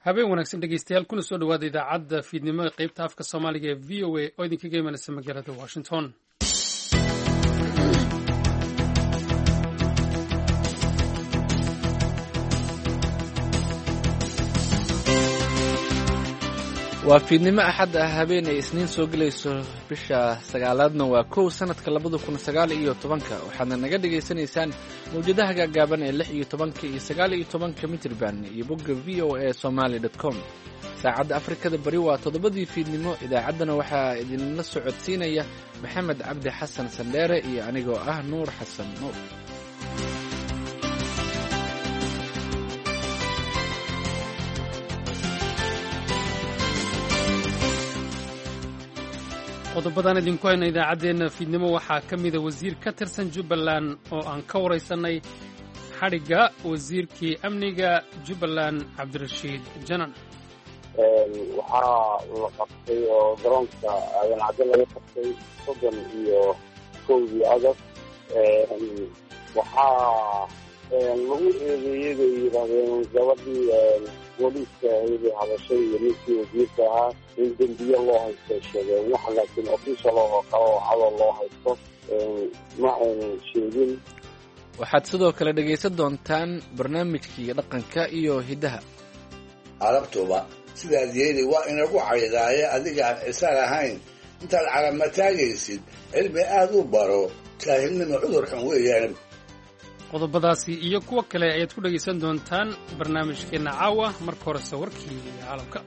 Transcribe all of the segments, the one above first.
habeen wanaagsan dhegeystayaal kuna soo dhawaada idaacadda fiidnimo ee qaybta afka soomaaliga ee v o a oo idinkaga imanaysa magaalada washington. waa fiidnimo axad ah habeen ay isniin soo gelayso bisha 9aadna waa 1 sanadka 2019 waxaadna naga dhegaysanaysaan mawjadaha gaagaaban ee 16 iyo 19 mitirban iyo bogga voasomali.com. saacadda afrikada bari waa 7 fiidnimo. idaacaddana waxaa idinla socodsiinaya maxamed cabdi xasan sandheere iyo anigoo ah nuur xasan nuur. qodobadan idinku hayna idaacaddeenna fiidnimo waxaa ka mida wasiir ka tirsan jubbaland oo aan ka waraysanay xadhigga wasiirkii amniga jubbaland cabdirashiid janan. waxaa la qabtay oo garoonka aadan cadde laga qabtay 31 agast. waxaa lagu eedeeyey bay yidhaahdeen gabadhii booliiska ahaydee hadashay iyo ninkii wasiirka ahaa in dembiye loo haysto sheegeen wax laakiin official oo kale oo cadal loo haysto ma aynan sheegin. waxaad sidoo kale dhegaysan doontaan barnaamijkii dhaqanka iyo hiddaha. carabtuba sidaad yeeli waa inagu caydaaye adigaan cisaan ahayn intaad calama taagaysid cilmi aad u baro jaahilnimo cudur xun weeyaan. qodobadaasi iyo kuwo kale ayaad ku dhegaysan doontaan barnaamijkeenna caawa. marka horese warkii caalamka.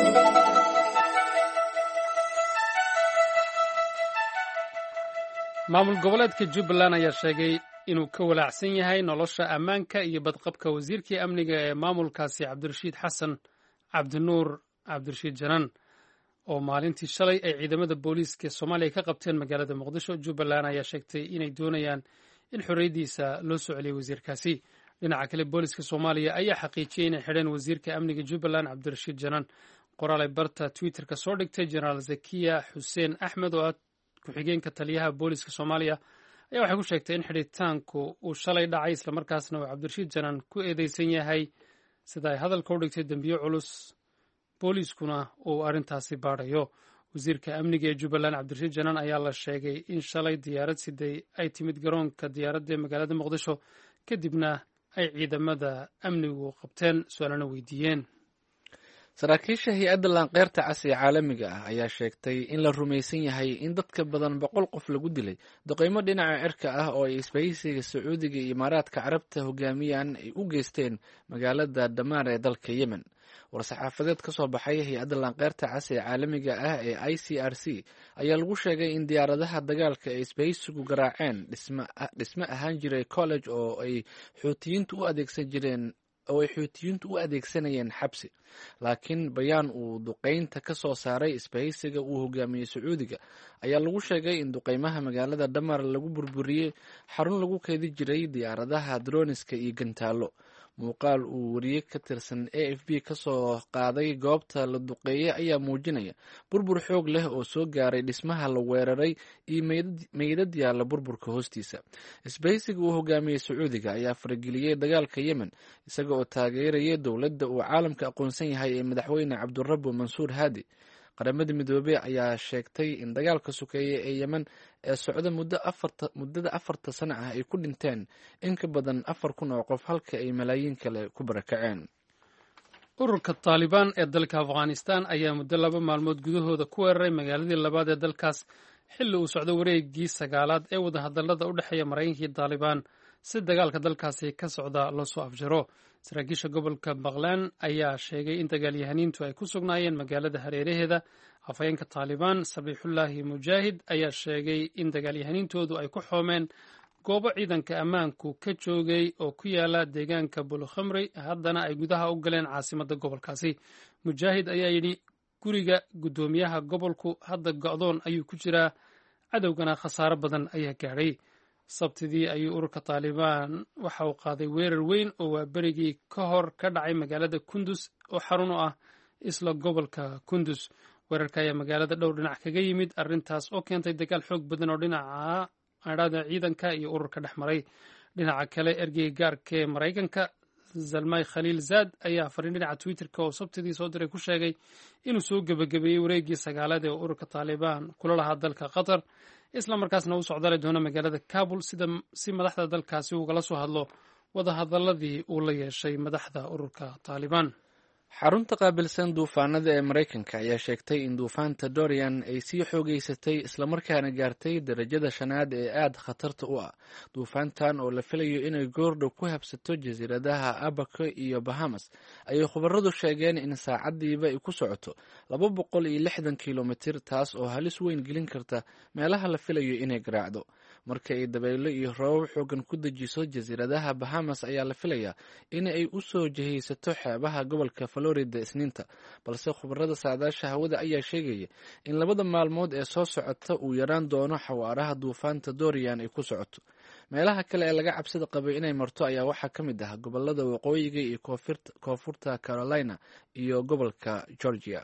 maamul goboleedka jubbaland ayaa sheegay inuu ka walaacsan yahay nolosha ammaanka iyo badqabka wasiirkii amniga ee maamulkaasi cabdirashiid xasan cabdinuur cabdirashiid janan oo maalintii shalay ay ciidamada booliiska soomaaliya ka qabteen magaalada muqdisho. jubbaland ayaa sheegtay inay doonayaan in xorriyaddiisa loo soo celiyay wasiirkaasi. dhinaca kale booliiska soomaaliya ayaa xaqiijiyey inay xidheen wasiirka amniga jubbaland cabdirashiid janan. qoraalay barta twitterka soo dhigtay jenaraal zakiya xuseen axmed oo ah ku-xigeenka taliyaha booliiska soomaaliya ayaa waxay ku sheegtay in xidhitaanku uu shalay dhacay islamarkaasna uu cabdirashiid janan ku eedeysan yahay sida ay hadalka u dhigtay dembiyo culus booliiskuna uu arrintaasi baadhayo. wasiirka amniga ee jubbaland cabdirashiid janan ayaa la sheegay in shalay diyaarad siday ay timid garoonka diyaaradda ee magaalada muqdisho kadibna ay ciidamada amnigu qabteen su-aalana weydiiyeen. saraakiisha hay-adda laanqeyrta cas ee caalamiga ah ayaa sheegtay in la rumaysan yahay in dadka badan 100 qof lagu dilay duqeymo dhinaca cirka ah oo ay isbahaysiga sacuudiga iyo imaaraadka carabta hogaamiyaan ay u geysteen magaalada damaar ee dalka yemen. war-saxaafadeed ka soo baxay hay-adda laanqeyrta cas ee caalamiga ah ee ICRC ayaa lagu sheegay in diyaaradaha dagaalka ay isbahaysigu garaaceen dhisme ahaan jiray college oo ay xuutiyiintu u adeegsanayeen xabsi. laakiin bayaan uu duqeynta ka soo saaray isbahaysiga uu hogaamiyey sacuudiga ayaa lagu sheegay in duqeymaha magaalada dhamar lagu burburiyey xarun lagu keedi jiray diyaaradaha droniska iyo gantaalo. muuqaal uu wariye ka tirsan AFP ka soo qaaday goobta la duqeeyey ayaa muujinaya burbur xoog leh oo soo gaaray dhismaha la weeraray iyo meydad yaalla burburka hoostiisa. isbahaysiga uu hogaamiyey sacuudiga ayaa farageliyey dagaalka yemen isaga oo taageeraya dowladda uu caalamka aqoonsan yahay ee madaxweyne cabdurabbu mansuur haadi. qaramada midoobey ayaa sheegtay in dagaalka sokeeye ee yemen ee socda muddada 4 sano ah ay ku dhinteen in ka badan 4,000 oo qof halka ay malaayiin kale ku barakaceen. ururka taalibaan ee dalka afghanistan ayaa muddo 2 maalmood gudahooda ku weeraray magaaladii labaad ee dalkaas xilli uu socdo wareegii 9aad ee wadahadallada u dhexeeya maraykanka iyo taalibaan si dagaalka dalkaasi ka socda loo soo afjaro. saraakiisha gobolka baqlaan ayaa sheegay in dagaalyahaniintu ay ku sugnaayeen magaalada hareeraheeda. afhayeenka taalibaan sabiixullaahi mujaahid ayaa sheegay in dagaalyahaniintoodu ay ku xoomeen goobo ciidanka ammaanku ka joogay oo ku yaala deegaanka bulukhamri haddana ay gudaha u galeen caasimadda gobolkaasi. mujaahid ayaa yidhi guriga guddoomiyaha gobolku hadda go'doon ayuu ku jiraa, cadowgana khasaaro badan ayaa gaadhay. sabtidii ayuu ururka taalibaan waxa uu qaaday weerar weyn oo waa berigii ka hor ka dhacay magaalada kundus oo xarun u ah isla gobolka kundus. weerarka ayaa magaalada dhowr dhinac kaga yimid arrintaas oo keentay dagaal xoog badan oo dhinaca ciidanka iyo ururka dhex maray. dhinaca kale ergeyga gaarka ee maraykanka zalmay khaliil zaad ayaa fariin dhinaca twitterka oo sabtidii soo diray ku sheegay inuu soo gebagabeeyey wareeggii sagaalaad ee ururka taalibaan kula lahaa dalka qatar isla markaasna u socdaali doona magaalada kabul si madaxda dalkaasi ugala soo hadlo wadahadaladii uu la yeeshay madaxda ururka taalibaan. xarunta qaabilsan duufaanada ee maraykanka ayaa sheegtay in duufaanta dorian ay sii xoogeysatay islamarkaana gaartay darajada 5 ee aad khatarta u ah. duufaantan oo la filayo inay goordhow ku habsato jasiiradaha abaco iyo bahamas ayay khubaradu sheegeen in saacadiiba ay ku socoto 260 kilomitir, taas oo halis weyn gelin karta meelaha la filayo inay garaacdo. marka ay dabaylo iyo roobab xoogan ku dejiso jasiiradaha bahamas ayaa la filayaa in ay u soo jihaysato xeebaha gobolka Florida Isniinta, balse khubarada saadaasha hawada ayaa sheegaya in 2 maalmood ee soo socota uu yaraan doono xawaaraha duufaanta Dorian ay ku socoto. meelaha kale ee laga cabsida qabay inay marto ayaa waxaa ka mid ah gobolada waqooyiga iyo koonfurta Carolina iyo gobolka Georgia.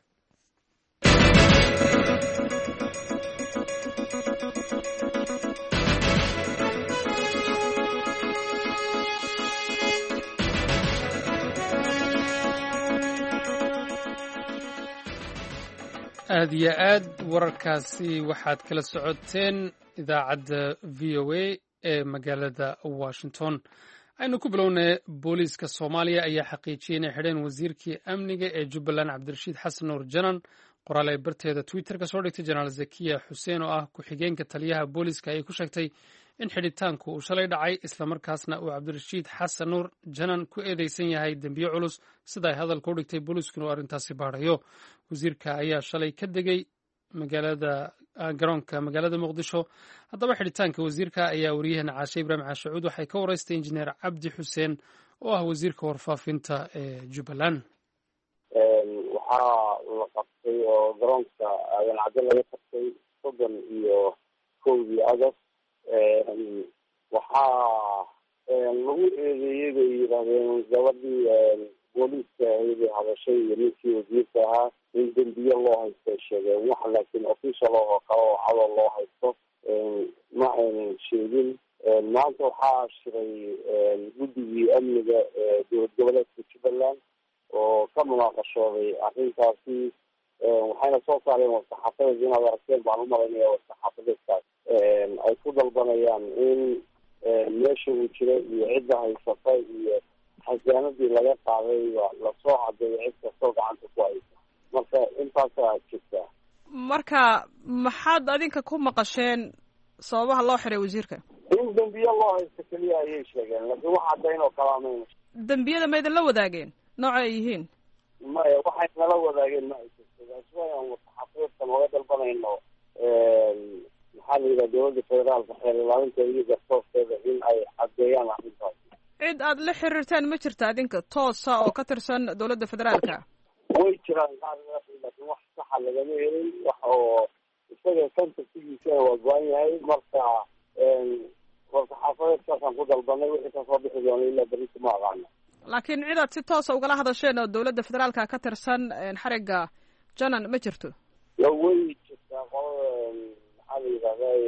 aad iyo aad wararkaasi waxaad kala socoteen idaacadda v o a ee magaalada washington. aynu ku bilownay booliiska soomaaliya ayaa xaqiijiyey inay xidheen wasiirkii amniga ee jubbaland cabdirashiid xasan nuur janan. qoraal ay barteeda twitterka soo dhigtay jenaraal zakiya xuseen oo ah ku-xigeenka taliyaha booliiska ayay ku sheegtay in xidhitaanku uu shalay dhacay islamarkaasna uu cabdirashiid xasan nuur janan ku eedeysan yahay dembiyo culus sida ay hadalka u dhigtay booliiskuna uu arrintaasi baadhayo. wasiirka ayaa shalay ka degay garoonka magaalada muqdisho. haddaba xidhitaanka wasiirka ayaa wariyahana caashe ibraahim caashacuud waxay ka waraystay injineer cabdi xuseen oo ah wasiirka warfaafinta ee jubbaland. waxaa la qabtay oo garoonka aadan cadde laga qabtay 31 August. waxaa lagu eedeeyey bay yidhaahdeen gabadhii booliiska ahaydee hadashay iyo ninkii wasiirka ahaa in dembiye loo haysto ay sheegeen. wax laakiin official oo kale oo cadoo loo haysto ma aynan sheegin. maanta waxaa shiray guddigii amniga ee dowlad goboleedka jubbaland oo ka munaaqashooday arrintaasi. waxayna soo saareen warsaxaafadeed, inaad aragteen baan u malaynaya warsaxaafadeedkaas ay ku dalbanayaan in meesha uu jira iyo cidda haysata iyo xasaanadii laga qaadayba lasoo cadeeyo cid kastoo gacanta ku haysa. marka intaasaa jirta. marka maxaad adinka ku maqasheen sababaha loo xiray wasiirka? in dembiye loo haysto keliya ayay sheegeen, laakiin wax caddayn oo kala mayna. dembiyada maydin la wadaageen nooca ay yihiin? maya, waxay nala wadaageen ma ay jirto. aan warsaxaafadeedkan oga dalbanayno maxaa la yidhaha dowladda federaalka xeer ilaalinta iyo garsoorkeeda in ay caddeeyaan arrintaas. cid aad la xiriirtaan ma jirta adinka toosa oo ka tirsan dowladda federaalka? way jiraan laakiin wax saxa lagama helin. wax oo isaga kontaktigiisa waa go-an yahay. marka warsaxaafadeedkaasaan ku dalbanay, wixii kasoo bixi doona ilaa berrito ma aqaano. laakiin cid aad si toosa ugala hadasheen oo dowladda federaalka ka tirsan xarigga janan ma jirto? way jirtaa maxaa la yidhahdaa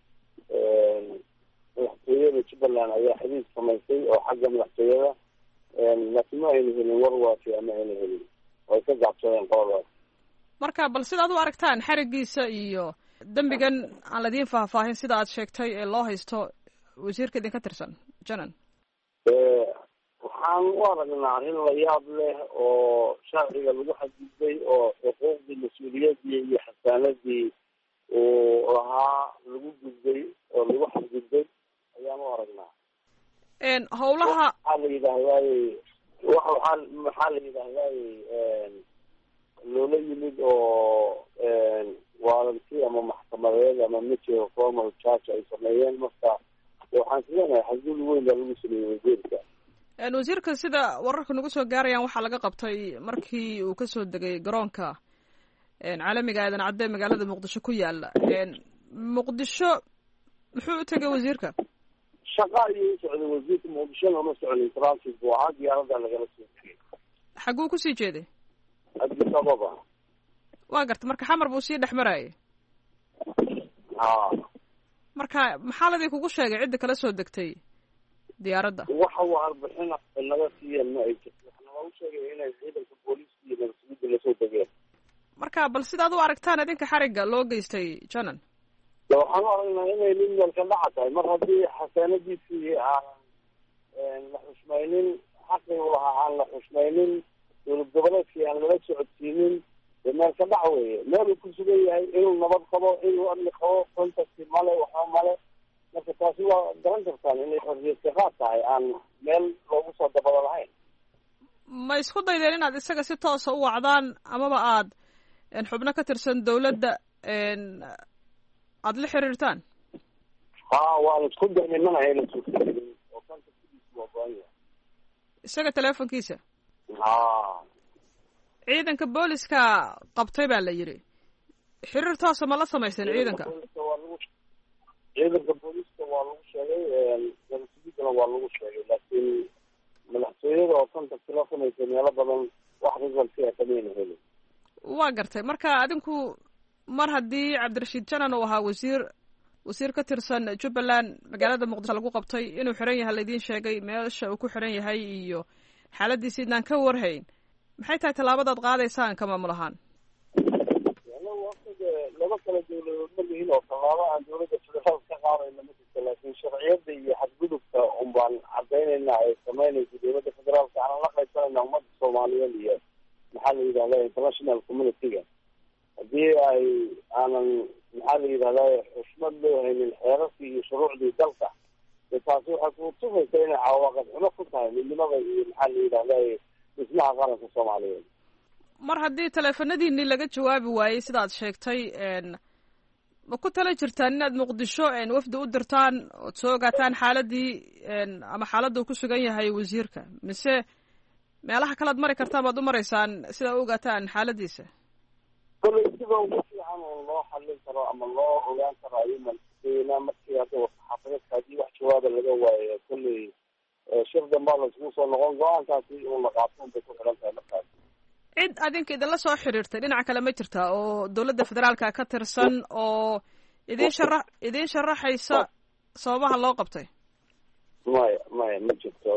madaxtooyada jubbaland ayaa xiriir samaysay oo xagga madaxtooyada, laakiin ma ayna helin war waafi ama ayna helin. way ka gaabsadeen qoladaas. marka bal sidaad u aragtaan xariggiisa iyo dembigan aan ladiin faahfaahin sida aad sheegtay ee loo haysto wasiirka idinka tirsan janan. waxaan u aragnaa arrin la yaab leh oo sharciga lagu xadgudbay oo xuquuqdii mas-uuliyadii iyo xasaanadii uu lahaa lagu gudbay oo lagu xadgudbay ayaan u aragnaa. howlaha maxaa la yidhahdaaye maxaa la yidhahdaaye loola yimid oo waaranti ama maxkamadeed ama major formal charge ay sameeyeen. marka waxaan silenahay xadgudub weyn baa lagu sameeyey wasiirka. wasiirka sida wararka nagu soo gaarayaan waxaa laga qabtay markii uu kasoo degay garoonka caalamiga aadan cadde magaalada muqdisho ku yaala. muqdisho muxuu u tegay wasiirka? shaqa ayuu u socday wasiirka. muqdishona uma socnin, transit buu ahaa. diyaarada lagala soo degay. xaguu kusii jeeday? addis ababa. waa garta marka xamar buu sii dhex marayay? ha. marka maxaa ladii kugu sheegay cidda kala soo degtay diyaaradda waxa uu arbixin naga siiyeen ma ay jirto waxna waa u sheegay inay ciidanka booliiska iyo nabadgelyada lasoo degeen marka bal sidaad u aragtaan idinka xarigga loo geystay janan waxaan u aragnaa inay nin meelka dhaca tahay mar haddii xasaanadiisii aan la xushmaynin xaqii u lahaa aan la xushmaynin dowlad goboleedkii aan lala socodsiinin meelka dhac weeye meel uu ku sugan yahay inuu nabad qabo inuu amni qabo contacti male waxba male marka taasi waa garan kartaan inay xorriyadka qaad tahay aan meel loogu soo dabado lahayn ma isku daydeen inaad isaga si toosa u wacdaan amaba aad xubno ka tirsan dawladda aada la xiriirtaan ha waan isku daynay mana hayna suurtagelin oo contactkiisu waa go-an yahay isaga teleefonkiisa ha ciidanka booliska qabtay baa la yidhi xiriir toosa ma la samayseen ciidanka ciidanka booliska waa lagu sheegay nabadgelyadana waa lagu sheegay laakiin madaxtooyada oo contact la samaysa meelo badan wax resultia kamayna helin waa gartay marka adinku mar haddii cabdirashiid janan uu ahaa wasiir ka tirsan jubbaland magaalada muqdisho lagu qabtay inuu xiran yahay laydin sheegay meesha uu ku xiran yahay iyo xaaladiisi idnaan ka warhayn maxay tahay tallaabadaad qaadaysaan ka maamul ahaan laba kala dawladood ma lihin oo tallaabo aan dawladda federaal ka qaadayna ma jirto laakiin sharciyada iyo xadgudubka un baan cadaynayna ay samaynayso dawladda federaalka aanan la qaybsanayna ummadda soomaaliyeed iyo maxaa la yidhahda international community-ga haddii ay aanan maxaa la yidhahda xushmad loo haynin xeerarkii iyo shuruucdii dalka de taasi waxay kutusaysa inay cawaaqib xumo ku tahay midnimada iyo maxaa la yidhahda dhismaha qaranka soomaaliyeed mar haddii teleefanadiinii laga jawaabi waayey sidaad sheegtay ma ku tala jirtaan inaad muqdisho wafdi u dirtaan ood soo ogaataan xaaladii ama xaaladda uu ku sugan yahay wasiirka mise meelaha kalead mari kartaan baad u maraysaan sidaa u ogaataan xaaladiisa kolley sida ugu fiican oo loo xallin karo ama loo ogaan karo ayuman kudaynaa markii hadda saxaafadeedka haddii wax jawaaba laga waayo kolley shir dambaa laisku soo noqon go-aankaasi inuu la qaato unbay ku xiran tahay markaas cid adinka idinla soo xiriirtay dhinaca kale ma jirta oo dawladda federaalka ka tirsan oo idin sharaxaysa sababaha loo qabtay maya ma jirto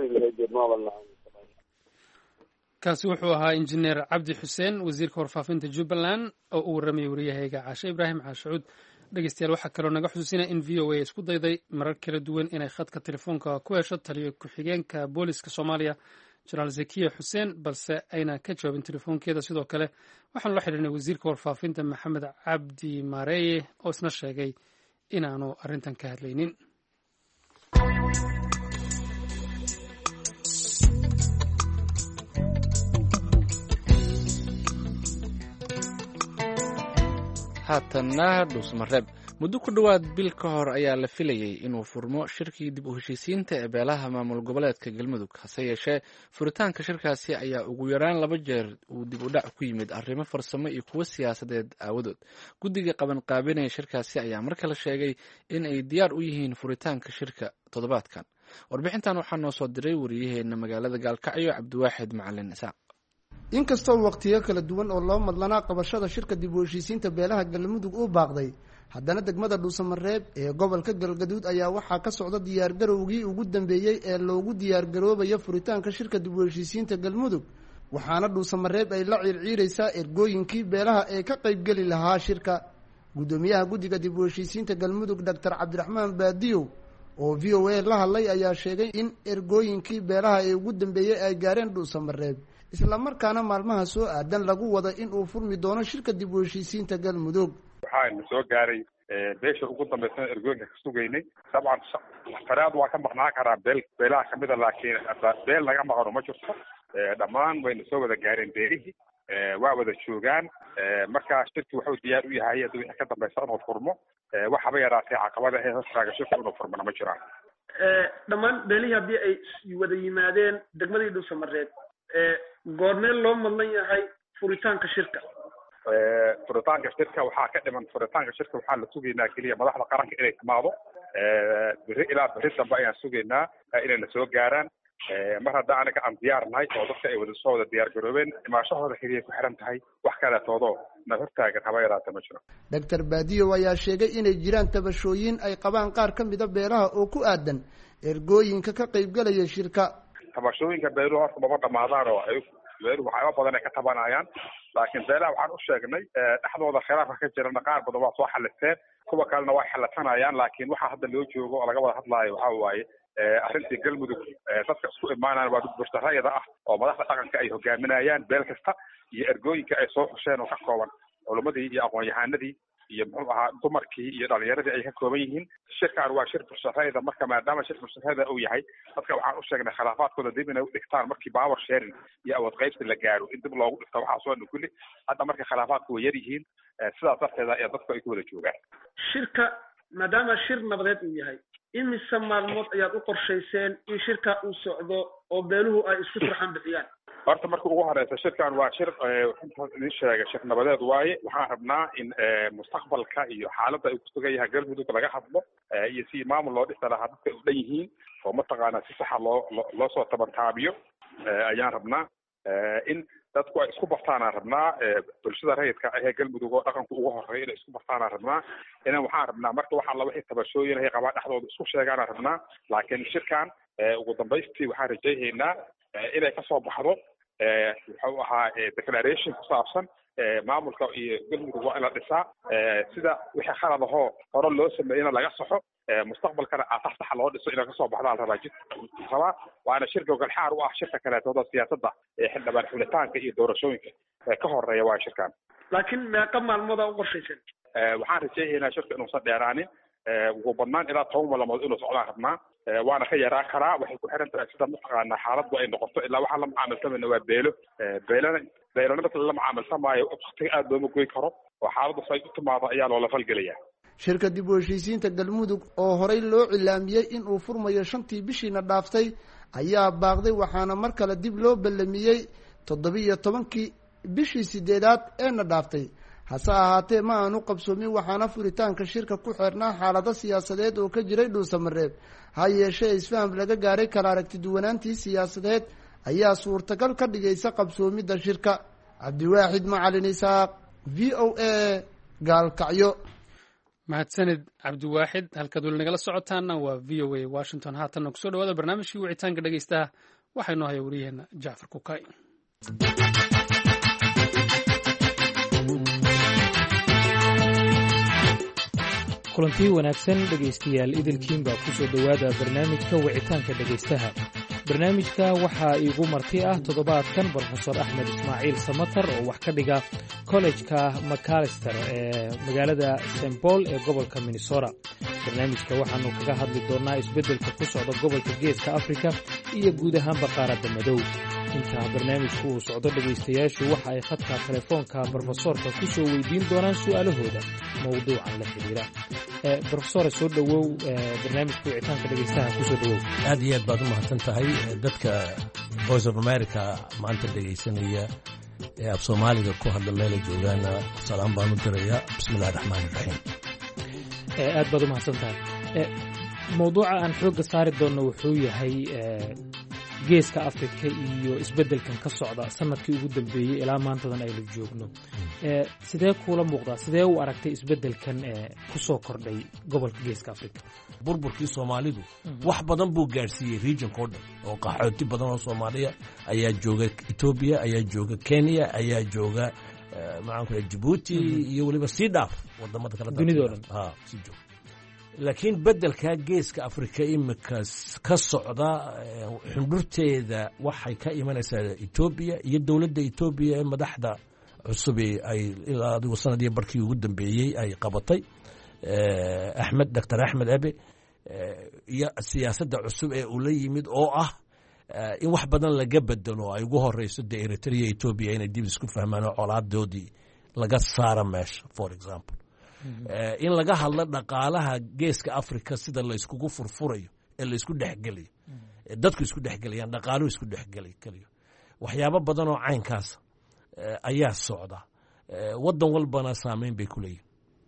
kaasi wuxuu ahaa injineer cabdi xuseen wasiirka warfaafinta jubbaland oo uu warramayay wariyahayga caashe ibraahim caashucuud dhegeystayaal waxaa kaloo naga xusuusinaya in v o a isku dayday marar kala duwan inay khadka telefoonka ku hesho taliyo ku-xigeenka booliska soomaaliya jenaraal zakiya xuseen balse aynan ka jawaabin telefoonkeeda sidoo kale waxaanu la xidhiirnay wasiirka warfaafinta maxamed cabdi maareeye oo isna sheegay inaanu arrintan ka hadlaynin haatanna dhuusmareeb muddo ku dhowaad bil ka hor ayaa la filayey inuu furmo shirkii dib u heshiisiinta ee beelaha maamul goboleedka galmudug hase yeeshee furitaanka shirkaasi ayaa ugu yaraan 2 jeer uu dib u dhac ku yimid arrimo farsamo iyo kuwo siyaasadeed aawadood guddiga qabanqaabinaya shirkaasi ayaa mar kale sheegay in ay diyaar u yihiin furitaanka shirka toddobaadkan warbixintan waxaa noo soo diray wariyaheena magaalada gaalkacyo cabdiwaaxid macalin isaaq inkastoo waqtiyo kala duwan oo loo madlanaa qabashada shirka dib u heshiisiinta beelaha galmudug uu baaqday haddana degmada dhuusamareeb ee gobolka galgaduud ayaa waxaa ka socda diyaargarowgii ugu dambeeyey ee loogu diyaargaroobayo furitaanka shirka dib u heshiisiinta galmudug waxaana dhuusamareeb ay la ciirciiraysaa ergooyinkii beelaha ee ka qaybgeli lahaa shirka guddoomiyaha guddiga dib u heshiisiinta galmudug doctor cabdiraxmaan baadiyow oo v o a la hadlay ayaa sheegay in ergooyinkii beelaha ee ugu dambeeyey ay gaareen dhuusamareeb isla markaana maalmaha soo aadan lagu wada in uu furmi doono shirka dib u heshiisiinta galmudug waxaana soo gaaray beesha ugu dambaysan ergooyinka ka sugaynay dabcan faraad waa ka maqnaan karaa beelaha kamida laakiin beel naga maqano ma jirto dhammaan wayna soo wada gaareen beelihii waa wada joogaan markaa shirki wuxuu diyaar u yahay hadda wixii ka dambaysa inuu furmo waxaba yaraatay caqabada ee hortaaga shirka inuu furmana ma jiraan dhammaan beelihii haddii ay wada yimaadeen degmadii dhuusamareeb goormeen loo madlan yahay furitaanka shirka furitaanka shirka waxaa ka dhiman furitaanka shirka waxaa la sugaynaa keliya madaxda qaranka inay timaado beri ilaa beri dambe ayaan sugaynaa inayna soo gaaraan mar hadda anaga aan diyaar nahay oo dadka ay wada soo wada diyaar garoobeen imaashahooda keliya ku xiran tahay wax kaleetoodoo na hortaagan haba yaraata ma jiro. Dr. Baadiyo ayaa sheegay inay jiraan tabashooyin ay qabaan qaar ka mida beelaha oo ku aadan ergooyinka ka qaybgalaya shirka. Tabashooyinka beeluhu horta maba dhamaadaan oo beeluhu waxyaaba badan ay ka tabanayaan, laakiin beelaha waxaan u sheegnay dhexdooda khilaafka ka jirana qaar badan waa soo xalisteen, kuwa kalena waa xalatanayaan, laakiin waxa hadda loo joogo oo laga wada hadlaayo waxaa waaye arrintii galmudug dadka isku imaanayaan waa dad bulsharayada ah oo madaxda dhaqanka ay hogaaminayaan beel kasta iyo ergooyinka ay soo xusheen oo ka kooban culumadii iyo aqoon-yahanadii iyo muxuu ahaa dumarkii iyo dhalinyaradii ay ka kooban yihiin. shirkan waa shir bulsharayada, marka maadaama shir bulsharayada uu yahay dadka waxaan u sheegnay khilaafaadkooda dib inay u dhigtaan markii power sharing iyo awood qaybsi la gaaro in dib loogu dhigto waxaas oo dhan kulli hadda marka khilaafaadku way yar yihiin, sidaas darteeda ee dadku ay ku wada joogaan. shirka maadaama shir nabadeed uu yahay, imise maalmood ayaad u qorshayseen in shirka uu socdo oo beeluhu ay isku turxan bixiyaan? horta marka ugu horeysa shirkan waa shir idin sheegay shir nabadeed waaye. waxaan rabnaa in mustaqbalka iyo xaaladda ay ku sugan yahay galmudug laga hadlo iyo si maamul loo dhisa lahaa dadka u dhan yihiin oo mataqaanaa si saxa loo soo tabantaabiyo ayaan rabnaa. in dadku ay isku bartaanaan rabnaa, bulshada rayidka ahee galmudug oo dhaqanku ugu horeeya inay isku bartaanaan rabnaa. inan waxaan rabnaa marka waxaa la wixii tabashooyin ay qabaan dhexdooda isku sheegaanaan rabnaa. laakiin shirkan ugu dambaystii waxaan rajaynaynaa inay kasoo baxdo wuxuu ahaa declaration ku saabsan maamulka iyo galmudug waa in la dhisaa, sida wixii khalad ahoo hore loo sameeyena laga saxo, mustaqbalkana aasas saxa loo dhiso inay kasoo baxdaa la rabaa rabaa. waana shir gogolxaar u ah shirka kaleetooda siyaasadda xildhibaan xulitaanka iyo doorashooyinka ka horeeya waa shirkan. laakiin meeqa maalmooda u qorshaysan? waxaan rajaynaynaa shirka inuusan dheeraanin, ugu badnaan ilaa 10 maalmood inuu socdaan rabnaa, waana ka yaraa karaa. waxay ku xiran tahay sida mataqaanaa xaaladdu ay noqoto, ilaa waxaa la macaamilsamayna waa beelana dadka la macaamilsamaayo waqtiga aada looma goyn karo oo xaaladdu say u timaado ayaa loola falgelaya. shirka dib u heshiisiinta galmudug oo horey loo cilaamiyey in uu furmayo 5tii bishiina dhaaftay ayaa baaqday, waxaana mar kale dib loo ballamiyey 17kii bishii 8aad eena dhaaftay. hase ahaatee ma aanu qabsoomin, waxaana furitaanka shirka ku xirnaa xaalado siyaasadeed oo ka jiray dhuusamareeb. ha yeeshee isfaham laga gaaray kala aragti duwanaantii siyaasadeed ayaa suurtagal ka dhigaysa qabsoomidda shirka. cabdiwaaxid macalin isaaq, v o a, gaalkacyo. mahadsanid cabdiwaaxid. halkaad weli nagala socotaana waa v o a washington. haatanna kusoo dhawaada barnaamijkii wicitaanka dhegaystaha. waxaa inoo haya wariyaheena jacfar kukay. kulantii wanaagsan dhegaystayaal idilkiin baa ku soo dhowaada barnaamijka wicitaanka dhegaystaha. barnaamijka waxaa iigu marti ah toddobaadkan brofesor axmed ismaaciil samatar oo wax ka dhiga kollejka macalister ee magaalada st paul ee gobolka minnesota. barnaamijka waxaannu kaga hadli doonnaa isbeddelka ku socda gobolka geeska afrika iyo guud ahaanba qaaradda madow. intaa barnaamijku uu socdo dhegaystayaashu waxa ay khadka telefoonka brofesoorka ku soo weydiin doonaan su'aalahooda mawduucan la xidhiira. brofesore soo dhowow, barnaamijka wicitaanka dhegaystaha ku soo dhowow. aad iyo aad baad u mahadsan tahay. dadka voice of america maanta dhegaysanaya ee af soomaaliga ku hadla meela joogaana salaam baan u dirayaa. bismillahi raxmaani raxiim. aad baad u mahadsan tahay. mawduuca aan xoogga saari doonno wuxuu yahay geeska afrika iyo isbeddelkan ka socda sanadkii ugu dambeeyey ilaa maantadan aynu joogno. sidee kuula muuqdaa, sidee u aragtay isbeddelkan ku soo kordhay gobolka geeska afrika? burburkii soomaalidu wax badan buu gaadhsiiyey regionka o dhan, oo qaxooti badan oo soomaaliya ayaa jooga etoobiya, ayaa jooga kenya, ayaa jooga maxaanku jibuuti iyo weliba sii dhaaf wadamada kale dunidao dhan sii jooga. laakiin beddelka geeska afrika imika ka socda xundhurteeda waxay ka imanaysaa etoobiya iyo dowladda etoobiya ee madaxda cusubi ay ilaa adigu sanadii barkii ugu dambeeyey ay qabatay dr axmed abe iyo siyaasadda cusub ee uu la yimid oo ah in wax badan laga bedelo ay ugu horeyso de eritrea etoobiya inay dib isku fahmaan oo colaadoodii laga saara meesha for example. in laga hadlo dhaqaalaha geeska africa sida la iskugu furfurayo ee la isku dhexgelayo, dadku isku dhexgelayaan, dhaqaaluhu isku dhexgelayo, waxyaabo badan oo caynkaas ayaa socda. waddan walbana saameyn bay ku leeyihin.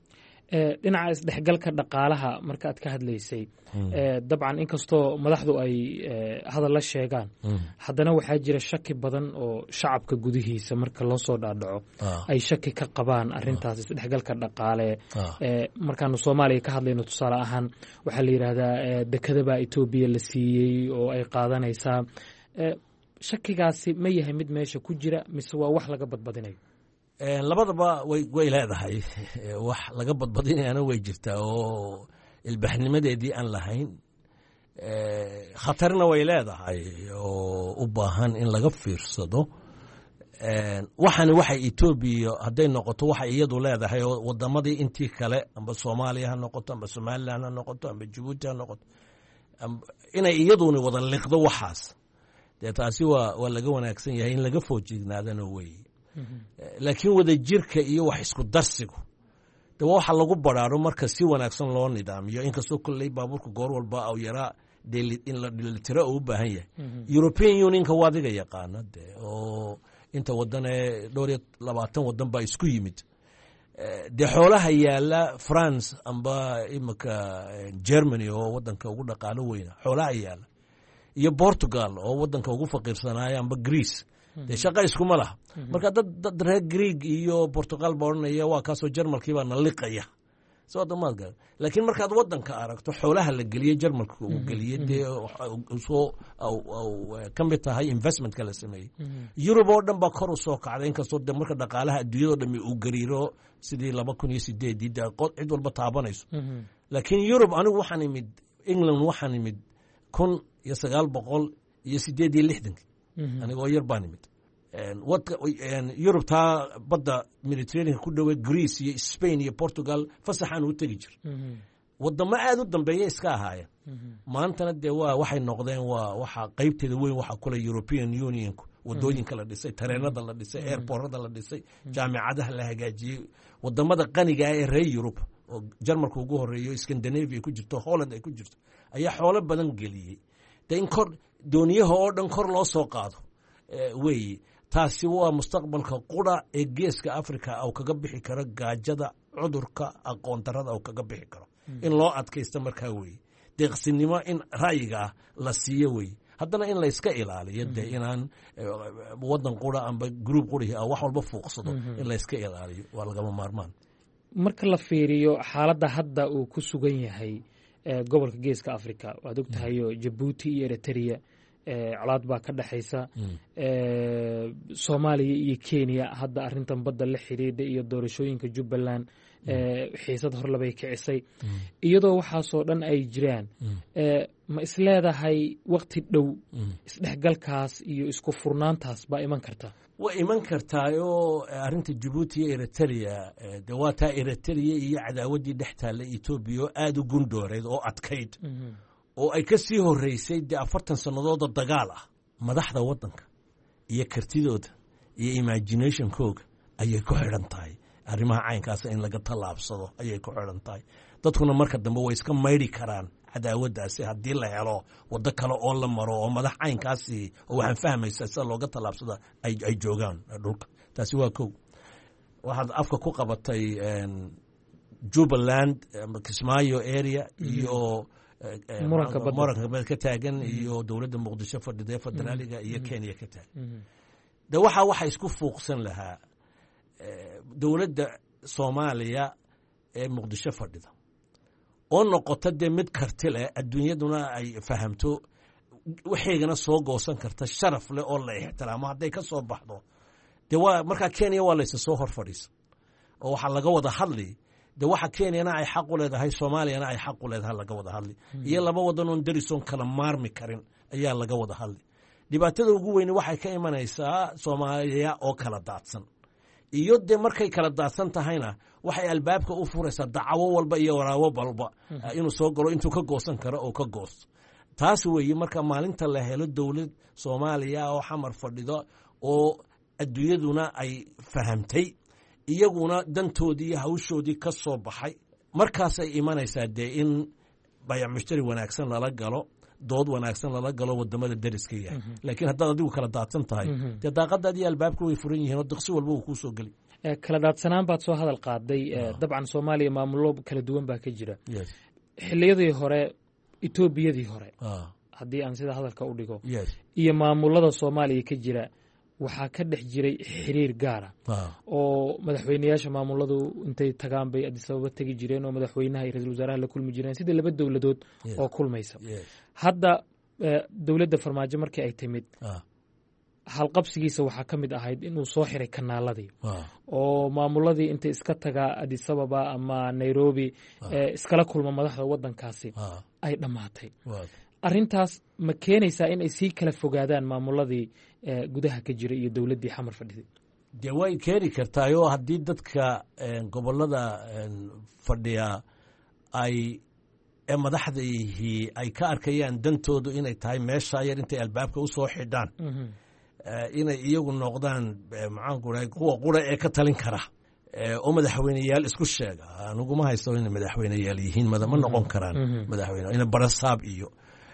dhinaca isdhexgalka dhaqaalaha marka aad ka hadlaysay dabcan inkastoo madaxdu ay hadal la sheegaan haddana waxaa jira shaki badan oo shacabka gudihiisa marka loo soo dhaadhaco ay shaki ka qabaan arintaas isdhexgalka dhaqaale markaanu soomaaliya ka hadlayno tusaale ahaan waxaa la yidhaahdaa dekedabaa etoobiya la siiyey oo ay qaadanaysaa shakigaasi ma yahay mid meesha ku jira mise waa wax laga badbadinayo labadaba way leedahay wax laga badbadinayana way jirtaa oo ilbaxnimadeedii aan lahayn khatarna way leedahay oo u baahan in laga fiirsado waxani waxay etoobiya hadday noqoto waxay iyadu leedahay oo wadamadii intii kale amba soomaaliya ha noqoto amba somalilan ha noqoto amba jabuuti ha noqoto inay iyaduna wada liqdo waxaas dee taasi waa laga wanaagsan yahay in laga foojignaadana weeye laakiin wadajirka iyo wax isku darsigu de waxa lagu baraaro marka si wanaagsan loo nidaamiyo inkastoo kolley baabuurka goor walba au yaraa in la dheelitiro u baahan yahay European Unionka waa adiga yaqaana de oo inta wadane dhowr iyo 20 wadan baa isku yimid de xoolaha yaala France amba imaka Germany oo wadanka ugu dhaqaalo weyn xoolaha yaala iyo Portugal oo wadanka ugu faqiirsanaya amba Greece de shaqa iskuma laha marka dad reer Greek iyo Portugal boornaya waa kaasoo Jarmalkiiba na liqaya soo dhammaadka laakiin markaad wadanka aragto xoolaha la geliyo Jarmalka uu geliyo de soo kamid tahay investment kala sameeyay Europe oo dhan ba kor u soo kacday inkastoo de marka dhaqaalaha adduunyada dhan uu gariiro sidii 2008 cid walba taabanayso laakiin Europe anigu waxaan imid England waxaan imid 1968 anigoo yar baan imid Yurub taa badda Mediterranean ku dhowe Greece iyo Spain iyo Portugal fasaxaan u tegi jir wadamo aad u dambeeya iska ahaayeen maantana dee waxay noqdeen waxa qaybteeda weyn waxa kula European Union wadooyinka la dhisay tareenada la dhisay airportada la dhisay jaamacadaha la hagaajiyay wadamada qaniga ah ee reer Europe oo Jarmalka ugu horeeyo Scandinavia ku jirto Holland ay ku jirto ayaa xoolo badan geliyay de in kor dooniyaha oo dhan kor loo soo qaado weeye taasi waa mustaqbalka qura ee geeska Afrika oo kaga bixi kara gaajada cudurka aqoon darada oo kaga bixi karo in loo adkaysto markaa weeye deeqsinimo in ra'yiga la siiyo weeye haddana in la iska ilaaliyo de inaan wadan qura amba group qura wax walba fuuqsado in la iska ilaaliyo waa lagama maarmaan marka la fiiriyo xaaladda hadda uu ku sugan yahay gobolka geeska Afrika waad ogtahay Djibouti iyo Eritrea colaad baa ka dhaxaysa Soomaaliya iyo Kenya hadda arintan badda la xiriirda iyo doorashooyinka Jubbaland xiisad hor labay kicisay iyadoo waxaasoo dhan ay jiraan ma isleedahay waqti dhow isdhexgalkaas iyo isku furnaantaas baa iman karta waa iman kartaayoo arinta Djibouti iyo Eritrea de waa taa Eritrea iyo cadaawadii dhex taallay Ethiopia oo aad u gundooreed oo adkayd oo ay ka sii horeysay de 40 sanadood dagaal ah madaxda wadanka iyo kartidooda iyo imaginationkooga ayay ku xiran tahay arrimaha caynkaas in laga talaabsado ayay ku xiran tahay dadkuna marka dambe way iska mayri karaan cadaawadaasi haddii la helo wado kale oo la maro oo madax caynkaasi oo waxaan fahmaysaa sida looga talaabsado ay joogaan dhulka taasi waa kow waxaad afka ku qabatay Jubaland Kismaayo area iyo muranka ka taagan iyo dowladda Muqdisho fadhida federaaliga iyo Kenya ka taagan de waxa isku fuuqsan lahaa dowladda Soomaaliya ee Muqdisho fadhida oo noqota de mid karti leh adduunyaduna ay fahamto waxeegana soo goosan karta sharaf leh oo la ixtiraamo hadday ka soo baxdo de waa marka Kenya waa la soo hor fadhiisa oo waxa laga wada hadli de waxa Kenyana ay xaq u leedahay Soomaaliyana ay xaq u leedahay laga wada hadli iyo laba wadan oo darison kala maarmi karin ayaa laga wada hadli dhibaatada ugu weyn waxay ka imanaysaa Soomaaliya oo kala daadsan iyo de markay kala daadsan tahayna waxay albaabka u furaysaa dacwo walba iyo waraawo walba inuu soo galo intuu ka goosan karo oo ka goosto taas weeye marka maalinta la helo dowlad Soomaaliya oo xamar fadhido oo adduunyaduna ay fahamtay iyaguna dantoodii iyo hawshoodii ka soo baxay markaas ay imanaysaa de in bayac mushtari wanaagsan lala galo dood wanaagsan lala galo wadamada deriska yahay laakiin haddaad adigu kala daadsan tahay dee daaqadaad iyo albaabka way furan yihiin oo diqsi walba uu kuu soo geli kala daadsanaan baad soo hadal qaaday dabcan soomaaliya maamulo kala duwan baa ka jira xilliyadii hore etoobiyadii hore haddii aan sida hadalka u dhigo iyo maamulada soomaaliya ka jira waxaa ka dhex jiray xiriir gaara oo madaxweyneyaasha maamuladu intay tagaan bay Addis Ababa tegi jireen oo madaxweynaha iyo ra'iisul wasaaraha la kulmi jireen sida laba dowladood oo kulmaysa hadda dowladda farmaajo markii ay timid halqabsigiisa waxaa ka mid ahayd inuu soo xiray kanaaladii oo maamuladii intay iska tagaa Addis Ababa ama Nairobi iskala kulma madaxda waddankaasi ay dhammaatay arrintaas ma keenaysaa in ay sii kala fogaadaan maamuladii gudaha ka jira iyo dowladdii xamar fadhiday dee way keeni kartaayoo haddii dadka gobollada fadhiya ay madaxdaihii ay ka arkayaan dantoodu inay tahay meeshaa yar intay albaabka u soo xidhaan inay iyagu noqdaan maxaanku dhahay kuwa qura ee ka talin kara oo madaxweyneyaal isku sheega aniguma haysto inay madaxweyneyaal yihiin ma noqon karaan madaxweyne inay barasaab iyo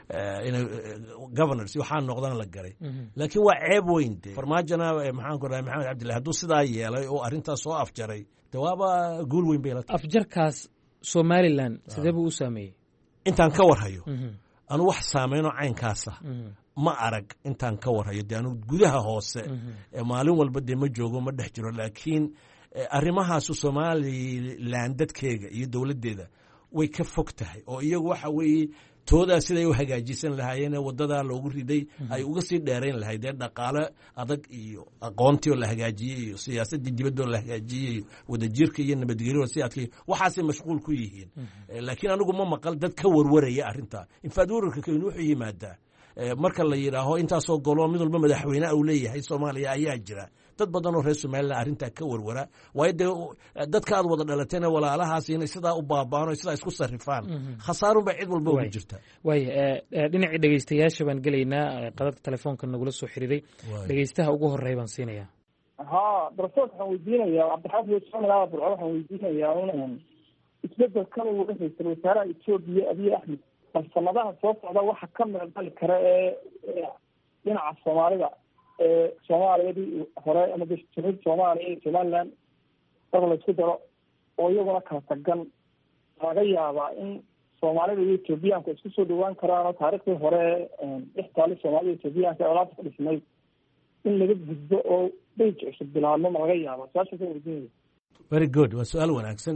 governors waxaa noqdaan la garay laakiin waa ceeb weyn de farmaajona maxaanku dhahay maxamed cabdillahi hadduu sidaa yeelay oo arrintaas soo afjaray de waaba guul weyn bay la tahay afjarkaas somalilan sidee buu u saameeyey intaan ka warhayo anu wax saameynoo caynkaasa ma arag intaan ka warhayo dee anu gudaha hoose maalin walba dee ma joogo ma dhex jiro laakiin arrimahaasu somalilan dadkeega iyo dowladdeeda way ka fog tahay oo iyagu waxa weeye toodaa siday u hagaajisan lahaayeen wadadaa loogu riday ay uga sii dheerayn lahayd ee dhaqaale adag iyo aqoontii oo la hagaajiyey iyo siyaasaddii dibadda oo la hagaajiyey iyo wadajirka iyo nabadgelyo si adkay waxaasay mashquul ku yihiin laakiin anigu ma maqal dad ka warwaraya arrintaa infaad wararka kale wuxuu yimaadaa marka la yidhaaho intaasoo golo mid walba madaxweyne uu leeyahay soomaaliya ayaa jira dad badan oo reer somalilan arrintaa ka warwara waayo dee dadka aad wada dhalatayna walaalahaas inay sidaa u baaba'aan sidaa isku sarrifaan khasaarunbaa cid walba ugu jirta waaya dhinacii dhegeystayaasha baan gelaynaa qadadka telefoonka nagula soo xiriiray dhegeystaha ugu horreeya baan siinayaa darsood waxaan weydiinayaa cabdixaafid somaliland burco waxaan weydiinayaa un isbedelkan uu ra-iisul wasaaraha etoobiya abiy axmed bal sanadaha soo socda waxa ka meeldali kara ee dhinaca soomaalida soomaaliyadii hore ama jamhuuriyadda soomaaliya iyo somaliland dad la isku daro oo iyaguna kala tagan laga yaabaa in soomaalida iyo etoobiyaanku isku soo dhawaan karaan oo taariikhdii hore dhextaali soomaalida etoobiyaanka ee olaanta ka dhisnay in laga gudbo oo dheyj cusub bilaabmo ma laga yaaba su-aasha ka weydiinaya very good waa su-aal wanaagsan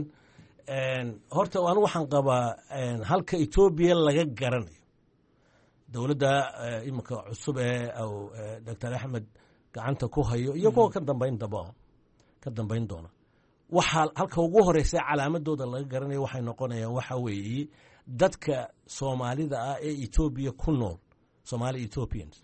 horta anu waxaan qabaa halka etoobiya laga garanayo dowladda iminka cusub ee doctor axmed gacanta ku hayo iyo kuwa ka dambayn doona waxaa halka ugu horeysa calaamadooda laga garanayo waxay noqonayaan waxa weeye dadka soomaalida ah ee etoobiya ku nool somali ethiopians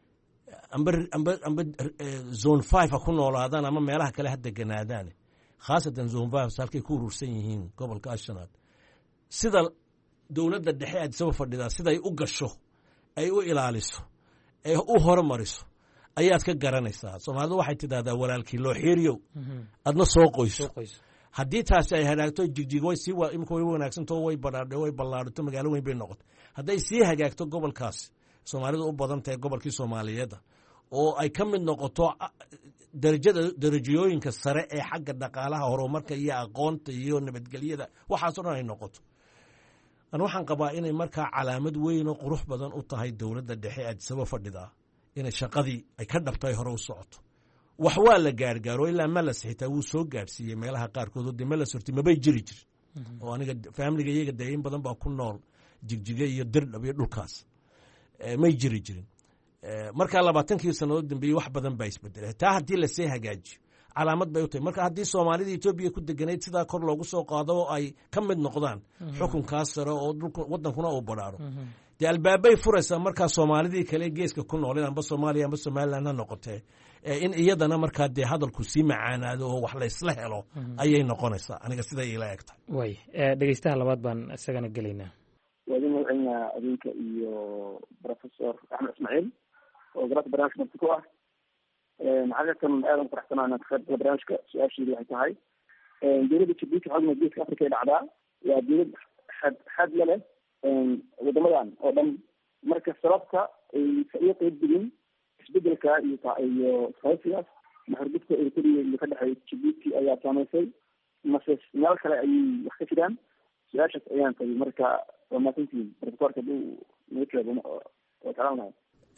amba zone 5 ha ku noolaadaan ama meelaha kale ha deganaadaan khaasatan zone 5 halkay ku urursan yihiin gobolka ashanaad sida dowladda dhexe addisaba fadhidaa siday u gasho ay u ilaaliso ee u horumariso ayaad ka garanaysaa soomaalidu waxay tidahdaa walaalkii loo xiiriyow adna soo qoyso haddii taasi ay hagaagto jigjig way sii imika way wanaagsanto way badhaadho way ballaadhato magaalo weyn bay noqoto hadday sii hagaagto gobolkaasi soomaalidu u badan tahay gobolkii soomaaliyeedda oo ay ka mid noqoto darajooyinka sare ee xagga dhaqaalaha horumarka iyo aqoonta iyo nabadgelyada waxaasoo dhan ay noqoto an waxaan qabaa inay markaa calaamad weyn oo qurux badan u tahay dowladda dhexe addisaba fadhidaa inay shaqadii ay ka dhabtay hore u socoto wax waa la gaargaaro ilaa malas xitaa wuu soo gaadhsiiyey meelaha qaarkood oo dee malas horti mabay jiri jirin oo aniga faamiliga iyaga dee in badan baa ku nool jigjiga iyo dirdhab iyo dhulkaas may jiri jirin markaa 20kii sannadood dambeeyey wax badan baa isbedelay taa haddii lasii hagaajiyo calaamad bay u tahay marka haddii soomaalida etoobiya ku deganayd sidaa kor loogu soo qaado oo ay ka mid noqdaan xukunkaas sare oo waddankuna uu badhaaro dee albaabay furaysaa markaa soomaalidii kale geeska ku nooleen amba soomaaliya amba somaliland ha noqotee in iyadana markaa dee hadalku sii macaanaado oo wax laysla helo ayay noqonaysaa aniga siday ila eg tahay way dhegeystaha labaad baan isagana gelaynaa waadin magaceynaa adinka iyo professor axmed ismaaciil oo garaadka barnaamijka marti ku ah xaqiiqatan aadan faraxsanaa inaan ka qayb gala barnaamijka su-aasheedu waxay tahay dowladda jabuuti xogna geeska africa ay dhacdaa waa dowlad xad la leh wadamadan oo dhan marka sababta aysan uga qeyb gelin isbedelka iyo iskaasigaas maxarbidka eritrea iyo ka dhexeeya Djibouti ayaa saameysay mase meel kale ayay wax ka jiraan su-aashaas ayaan tabi marka waa maasantiin profesorka haduu noo jeedo waa jeclaanahay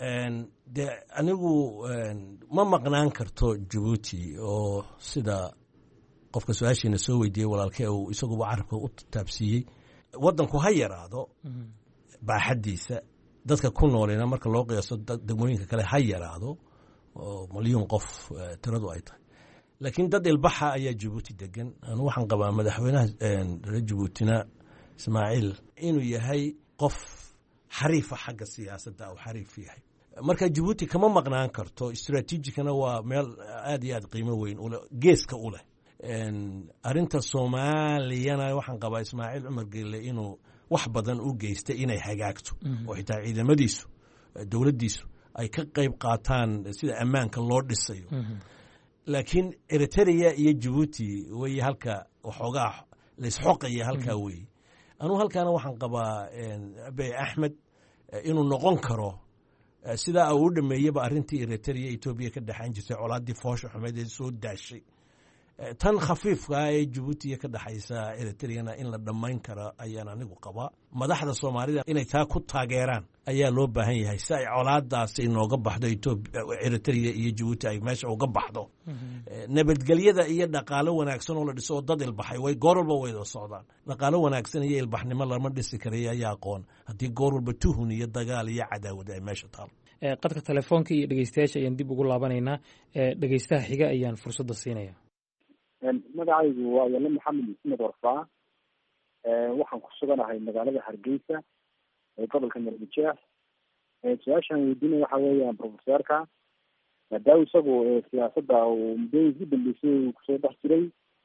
de anigu ma maqnaan karto Djibouti oo sida qofka su-aashiina soo weydiiyey walaalkee uu isaguba carabka u taabsiiyey waddanku ha yaraado baaxaddiisa dadka ku noolina marka loo qiyaaso degmooyinka kale ha yaraado oo milyuun qof tiradu ay tahay laakiin dad ilbaxa ayaa Djibouti degan anu waxaan qabaa madaxweynaha reer Djiboutina Ismaaciil inuu yahay qof xariifa xagga siyaasadda oo xariif yahay marka Djibouti kama maqnaan karto istaraatiijikana waa meel aad iyo aad qiimo weyn u leh geeska u leh arrinta Soomaaliyana waxaan qabaa Ismaaciil Cumar Geelle inuu wax badan u geystay inay hagaagto oo xitaa ciidamadiisu dowladdiisu ay ka qayb qaataan sida ammaanka loo dhisayo laakiin Eritrea iyo Djibouti way halka waxoogaa la isxoqaya halkaa weeye anuu halkaana waxaan qabaa Abiy Ahmed inuu noqon karo sidaa uu dhameeyaba arrintii Eritrea Ethiopia ka dhaxayn jirtay colaadii foosha xumeed ee soo daashay tan khafiifka ee Djibouti ka dhaxaysa Eritrea in la dhamayn karo ayaan anigu qabaa madaxda Soomaalida inay taa ku taageeraan ayaa loo baahan yahay si ay colaadaas inooga baxdo Eritrea iyo Djibouti ay meesha uga baxdo nabadgelyada iyo dhaqaale wanaagsan oo la dhiso oo dad ilbaxay way goorwalba wada socdaan dhaqaale wanaagsan iyo ilbaxnimo lama dhisi karayo ayaa aqoon haddii goorwalba tuhun iyo dagaal iyo cadaawad ay meesha taalo qadka telefoonka iyo dhegeystayaasha ayaan dib ugu laabanaynaa dhegeystaha xiga ayaan fursadda siinaya magacaygu waa Yale Maxamed Ismail Warfaa waxaan ku suganahay magaalada Hargeysa ee gobolka Maroodijeex su-aashaan weydiinaya waxa weeyaan profesorka maadaama isagu siyaasadda uu muddooyinkii dambeysay uu kusoo dhex jiray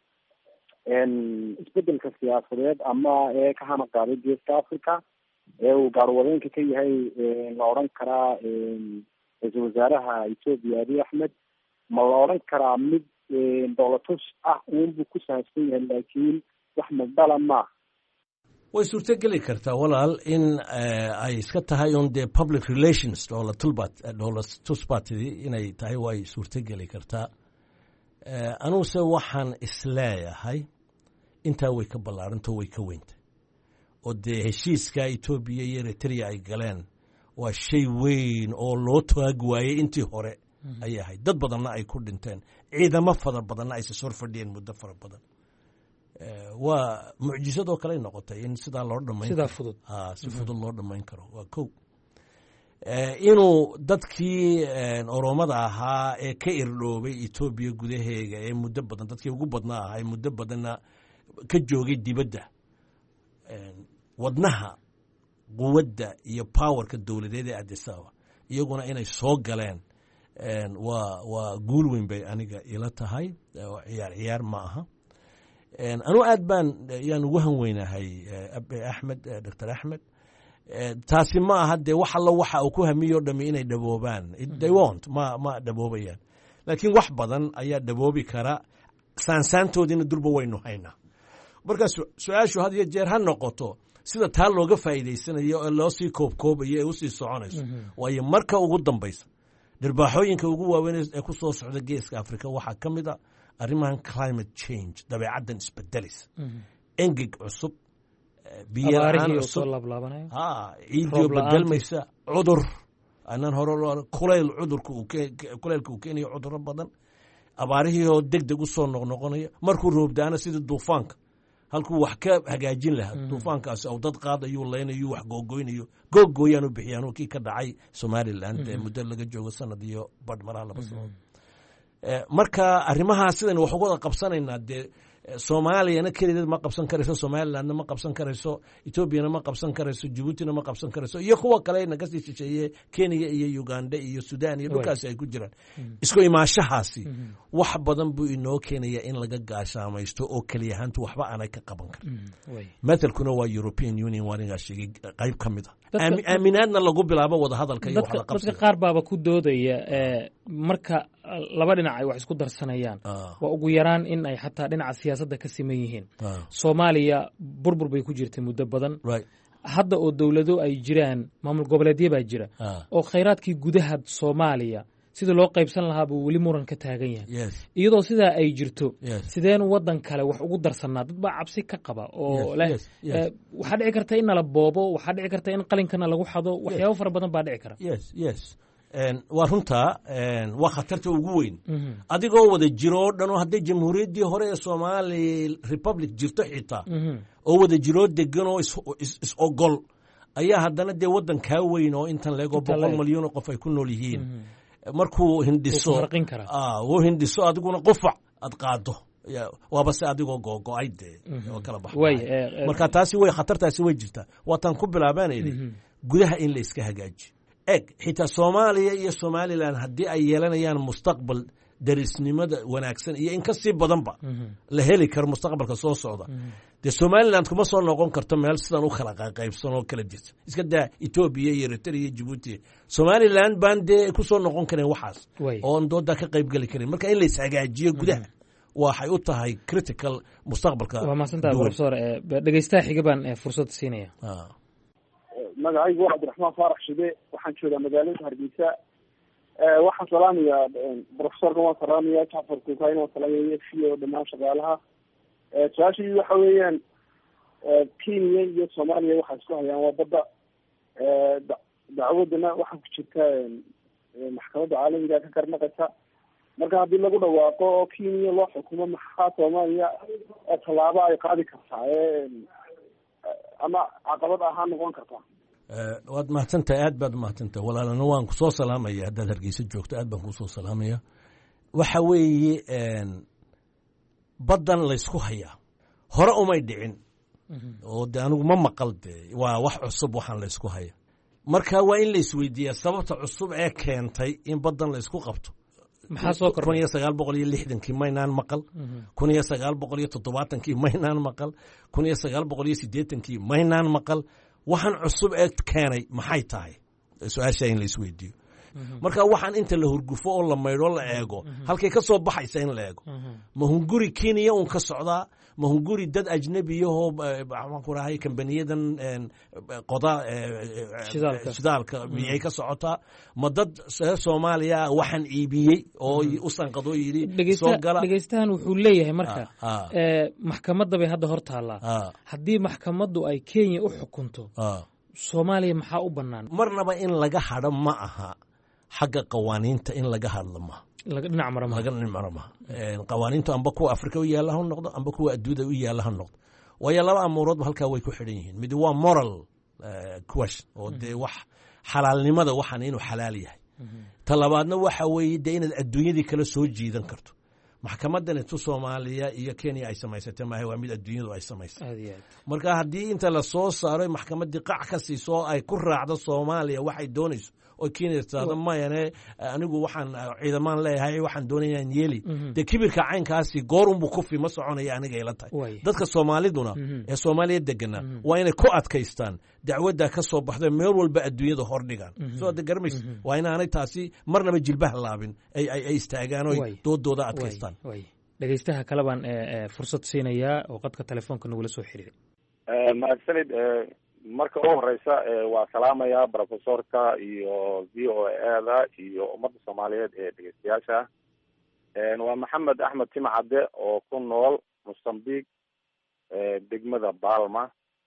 isbedelka siyaasadeed ama ee ka hana qaaday geeska Africa ee uu gaarwadeenka ka yahay la odhan karaa ra-iisul wasaaraha Ethiopia Abiy Ahmed ma la odhan karaa mid dowlatus ah uunbuu ku saabsan yahay laakiin wax madala maaha way suurtogeli kartaa walaal in ay iska tahay un dee public relations dowlatusbatidii inay tahay way suurtogeli kartaa anuguse waxaan isleeyahay intaa way ka ballaarantao way ka weyntay oo dee heshiiska Ethiopia iyo Eritrea ay galeen waa shay weyn oo loo taag waayey intii hore ayay ahayd dad badanna ay ku dhinteen ciidamo fara badanna ay soo fadhiyeen muddo fara badan waa mucjisadoo kale noqotay in sidaa loo dhamayn sidaa fudud si fudud loo dhamayn karo waa kow inuu dadkii oromada ahaa ee ka irdhoobay Ethiopia gudaheega ee muddo badan dadkii ugu badnaa ahaa muddo badanna ka joogay dibadda wadnaha quwadda iyo powerka dowladeed ee Addis Ababa iyaguna inay soo galeen waa guul weyn bay aniga ila tahay ciyaar ma aha anuu aad baan yaan ugu hanweynahay Abiy Ahmed Dr. Ahmed taasi ma aha dee wax alla waxa uu ku hamiyo dhami inay dhaboobaan they won't ma dhaboobayaan laakiin wax badan ayaa dhaboobi kara saansaantoodiina durba waynu haynaa marka su-aashu had iyo jeer ha noqoto sida taa looga faa'iidaysanayo ee loo sii koobkoobayo ee usii soconayso waayo marka ugu dambaysa dhirbaaxooyinka ugu waaweyn ee ku soo socda geeska Afrika waxaa ka mid a arrimahan climate change dabeecaddan isbedelaysa engeg cusub biyo la'aan cusub ciidiyo bedelmaysa cudur aanan hore kuleylka uu keenayo cudurro badan abaarihii oo degdeg u soo noqnoqonaya markuu roobdaana sidii duufaanka halkuu wax ka hagaajin lahaa duufaankaasi ou dad qaadayuu leynayu wax googoynayo googooyaan u bixiyaan kii ka dhacay Somaliland muddo laga joogo sanad iyo badh maraha 2 sano marka arrimaha sidan wax uga qabsanaynaa dee Soomaaliyana kaliya ma qabsan karayso Somaliland ma qabsan karayso Ethiopia ma qabsan karayso Djibouti ma qabsan karayso iyo kuwa kale naga sii shisheeye Kenya iyo Uganda iyo Sudan iyo dhulkaas ay ku jiraan isku imaashahaasi wax badan buu inoo keenaya in laga gaashaamaysto oo kaliya ahaantu waxba aanay ka qaban karin mathalkuna waa European Union waaniga sheegay qayb ka mid ah aaminaadna lagu bilaabo wada hadalka iyo wax la qabsan dadka qaar baaba ku doodaya marka laba dhinac ay wax isku darsanayaan waa ugu yaraan in ay xataa dhinaca siyaasadda ka siman yihiin Soomaaliya burbur bay ku jirtay muddo badan hadda oo dowlado ay jiraan maamul goboleedyo baa jira oo khayraadkii gudaha Soomaaliya sida loo qaybsan lahaa buu weli muran ka taagan yahay iyadoo sidaa ay jirto sideen wadan kale wax ugu darsanaa dad baa cabsi ka qaba oo waxaa dhici karta in la boobo waxaa dhici karta in qalinkana lagu xado waxyaabo fara badan baa dhici kara waa runtaa waa khatarta ugu weyn adigoo wada jiro oo dhan oo hadday jamhuuriyaddii hore ee Somali Republic jirto xitaa oo wada jiro degan oo is ogol ayaa haddana dee wadan kaa weyn oo intan leego 100 milyan oo qof ay ku nool yihiin markuu hindiso adiguna qufac aad qaado waaba se adigoo googo'ay dee oo kala baxay marka taasi way khatartaasi way jirtaa waatan ku bilaabanayday gudaha in la iska hagaajiyo xitaa Soomaaliya iyo Somaliland haddii ay yeelanayaan mustaqbal darisnimada wanaagsan iyo in ka sii badanba la heli karo mustaqbalka soo socda dee Somaliland kuma soo noqon karto meel sidan u kala qaybsan oo kala jirta iska daa Ethiopia iyo Eritrea iyo Djibouti Somaliland baan dee ku soo noqon kareen waxaas oo dooda ka qayb gali kareen marka in la is hagaajiyo gudaha waxay u tahay critical mustaqbalka waa maasanta professor dhageystaha xiga baan fursad siinaya magacaygu waa Cabdiraxmaan Faarax Shide waxaan joogaa magaalada Hargeysa waxaan salaamayaa professorka waan salaamayaa Jacfar Kukayn waan salaamayaa iyo dhammaan shaqaalaha su-aashii waxa weeyaan Kenya iyo Soomaaliya waxay isku hayaan waa badda dacwadana waxaa ku jirta maxkamadda caalamiga ka karnaqaysa marka haddii lagu dhawaaqo oo Kenya loo xukumo maxaa Soomaaliya tallaabo ay qaadi kartaa ama caqabad ahaan noqon kartaa waad mahadsantahay aad baad mahadsantahay walaalana waan ku soo salaamaya haddaad Hargeysa joogto aad baan ku soo salaamaya waxa weeye baddan la isku hayaa hore umay dhicin oo de anigu ma maqal de waa wax cusub waxaan la isku haya marka waa in la isweydiiyaa sababta cusub ee keentay in baddan la isku qabto maxaa soo kordhay 1960kii maynaan maqal 1970kii maynaan maqal 1980kii maynaan maqal waxaan cusub ee keenay maxay tahay su'aasha in la isweydiiyo marka waxaan inta la hurgufo oo la maydho la eego halkay ka soo baxaysa in la eego ma hunguri Kenya un ka socdaa ma hunguri dad ajnabi oo waxaan ku rahay kambaniyadan qoda shidaalka miyay ka socotaa ma dad Soomaaliya waxaan iibiyey oo u sanqado yiri soo gala dhageystahan wuxuu leeyahay marka maxkamadda bay hadda hor taallaa haddii maxkamaddu ay Kenya u xukunto Soomaaliya maxaa u bannaan marnaba in laga hadho ma aha xagga qawaaniinta in laga hadlo ma laga dhinac marama qawaaniintu amba kuwa Afrika u yaala ha noqdo amba kuwa adduunyada u yaala ha noqdo waayo laba amuurood halkaa way ku xidhan yihiin mid waa moral question oo dee wax xalaalnimada waxaan inuu xalaal yahay ta labaadna waxa weeye dee inaad adduunyadii kala soo jiidan karto maxkamadan intu Soomaaliya iyo Kenya ay samaysatay maahay waa mid adduunyadu ay samaysay marka haddii inta la soo saaray maxkamadii qac ka siiso ay ku raacdo Soomaaliya waxay doonayso oo Kenya taada maayane anigu waxaan ciidamaan leeyahay waxaan doonayaa in yeeli de kibirka caynkaasi goorun buu ku fi ma soconaya aniga ila tahay dadka Soomaaliduna ee Soomaaliya degana waa inay ku adkaystaan dacwadda ka soo baxday meel walba adduunyada hor dhigaan soo de garmis waa inaanay taasi marnaba jilbaha laabin ay istaagaan oo doodooda adkaystaan dhageystaha kale baan fursad siinayaa oo qadka telefoonka nagula soo xiriiray mahadsanid marka ugu horeysa waa salaamaya professorka iyo VOA-da iyo ummadda Soomaaliyeed ee dhegeystayaasha waa Maxamed Axmed Timcade oo ku nool Mozambique degmada Palma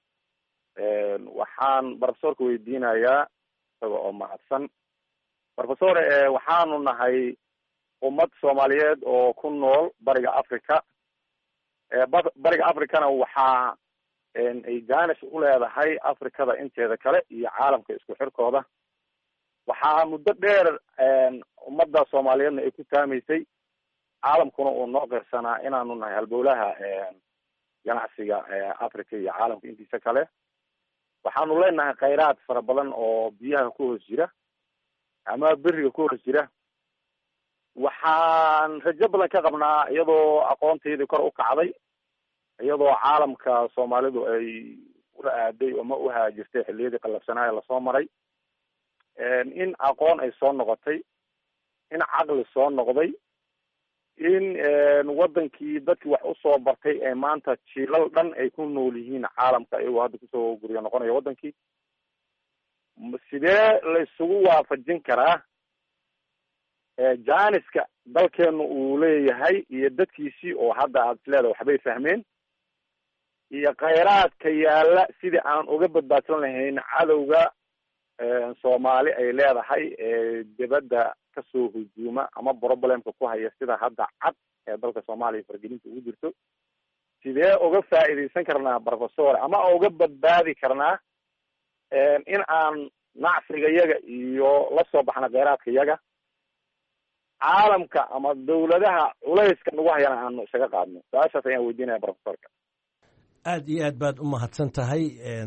waxaan professorka weydiinayaa isaga oo mahadsan professor waxaanu nahay ummad Soomaaliyeed oo ku nool bariga Afrika bariga Afrikana waxaa ay jaanis u leedahay Afrikada inteeda kale iyo caalamka isku xirkooda waxaa muddo dheer ummadda Soomaaliyeedna ay ku taamaysay caalamkuna uu noo qirsanaa inaanu nahay halbowlaha ganacsiga Afrika iyo caalamka intiisa kale waxaanu leenahay khayraad fara badan oo biyaha ku hoos jira ama beriga ku hoos jira waxaan rajo badan ka qabnaa iyadoo aqoonteedii kor u kacday iyadoo caalamka Soomaalidu ay ula aaday oo ma u haajirtay xilliyadii qalabsanaa lasoo maray in aqoon ay soo noqotay in caqli soo noqday in wadankii dadkii wax usoo bartay ee maanta jiilal dhan ay ku nool yihiin caalamka iyagoo hadda kusoo guryo noqonaya wadankii sidee la isugu waafajin karaa janiska dalkeenu uu leeyahay iyo dadkiisii oo hadda aad isleedahay waxbay fahmeen iyo khayraadka yaalla sidii aan uga badbaadsan lahayn cadowga soomaali ay leedahay dibadda kasoo hujuuma ama problemka ku haya sida hadda cad ee dalka soomaaliya fargelinta ugu jirto sidee uga faa'iidaysan karnaa professor ama uga badbaadi karnaa in aan nacsiga yaga iyo la soo baxna kheyraadka yaga caalamka ama dawladaha culayska nagu hayana aanu isaga qaadno su-aashaas ayaan weydiinaya professorka aad iyo aad baad u mahadsan tahay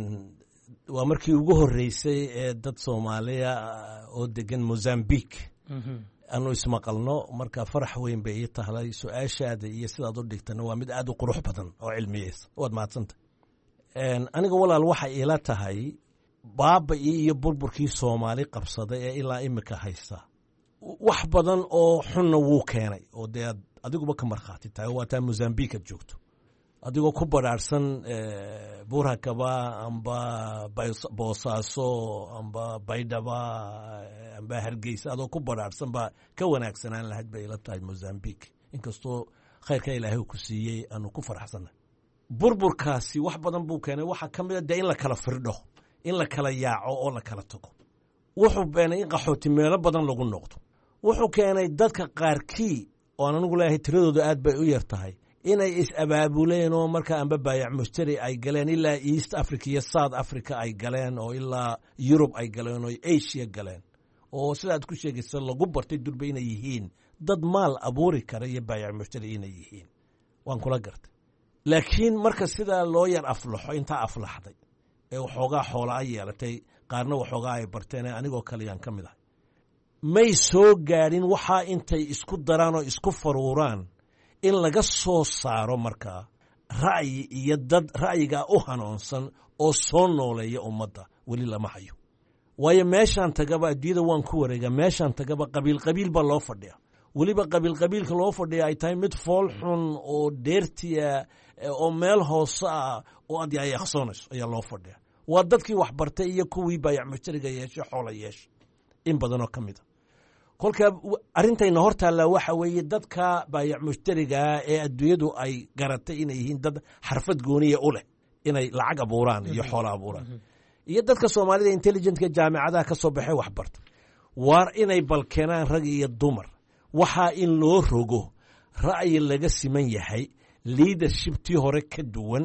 waa markii ugu horreysay ee dad soomaaliya oo degan mozambique aanu ismaqalno marka farax weyn bay ii tahlay su-aashaada iyo sidaad u dhigtana waa mid aad u qurux badan oo cilmiyeysa waad mahadsantahay aniga walaal waxay ila tahay baaba-ii iyo burburkii soomaali qabsaday ee ilaa imika haysta wax badan oo xunna wuu keenay oo dee aad adiguba ka markhaati tahay waa taa mozambique aad joogto adigoo ku badhaarhsan buurhakaba amba boosaaso amba baydhaba amba hargeysa adoo ku badhaarhsan baa ka wanaagsanaan lahayd bay ila tahay mozambique inkastoo khayrka ilaahay ku siiyey aanu ku faraxsannahay burburkaasi wax badan buu keenay waxaa ka mid a dee in la kala firdho in la kala yaaco oo la kala tago wuxuu keenay in qaxooti meelo badan lagu noqdo wuxuu keenay dadka qaarkii oo aan anigu leeyahay tiradooda aad bay u yar tahay inay is-abaabuleen oo markaa amba baayac mushtari ay galeen ilaa east africa iyo south africa ay galeen oo ilaa yurub ay galeen oo asia galeen oo sidaad ku sheegaysa lagu bartay durba inay yihiin dad maal abuuri kara iyo baayac mushtari inay yihiin waan kula gartay laakiin marka sidaa loo yar aflaxo intaa aflaxday ee waxoogaa xoola a yeelatay qaarna waxoogaa ay barteen ee anigoo kaleyaan ka mid ahay may soo gaadhin waxaa intay isku daraan oo isku faruuraan in laga soo saaro markaa ra'yi iyo dad ra'yigaa u hanoonsan oo soo nooleeya ummadda weli lama hayo waayo meeshaan tagaba adduunyada waan ku wareegaa meeshaan tagaba qabiil baa loo fadhiya weliba qabiilka loo fadhiya ay tahay mid fool xun oo dheertiya oo meel hoose ah oo aad yaayaqsoonayso ayaa loo fadhiya waa dadkii waxbartay iyo kuwii baayac mushtariga yeesha xoola yeesha in badanoo ka mid a kolkaa arrintayna hor taallaa waxa weeye dadka baayac mushtarigaa ee adduunyadu ay garatay inay yihiin dad xarfad gooniya u leh inay lacag abuuraan iyo xoola abuuraan iyo dadka soomaalida intelligentka jaamicadaha ka soo baxay waxbarta waar inay balkeenaan rag iyo dumar waxaa in loo rogo ra'yi laga siman yahay leadership tii hore ka duwan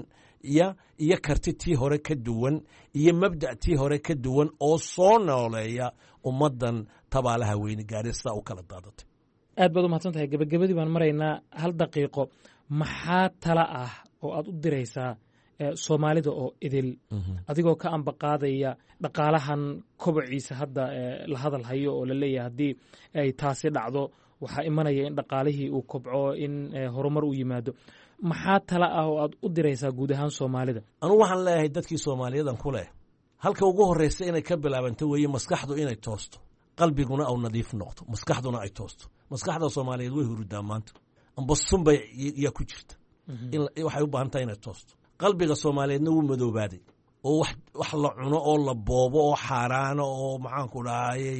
iyo karti tii hore ka duwan iyo mabda' tii hore ka duwan oo soo nooleeya ummaddan tabaalaha weyne gaari sidaa u kala daadatay aad baad u mahadsan tahay gebagabadii baan maraynaa hal daqiiqo maxaa tala ah oo aad u diraysaa soomaalida oo idil adigoo ka ambaqaadaya dhaqaalahan kobociisa hadda la hadal hayo oo la leeyahay haddii ay taasi dhacdo waxaa imanaya in dhaqaalihii uu kobco in horumar u yimaado maxaa tala ah oo aad u diraysaa guud ahaan soomaalida anugu waxaan leeyahay dadkii soomaaliyadan ku leh halka ugu horreysa inay ka bilaabanto weeye maskaxdu inay toosto qalbiguna au nadiif noqdo maskaxduna ay toosto maskaxda soomaaliyeed way hurudaa maanta amba sunbay yaa ku jirta waxay u baahan tahay inay toosto qalbiga soomaaliyeedna wuu madoobaaday oo wax la cuno oo la boobo oo xaaraano oo maxaanku dhahayey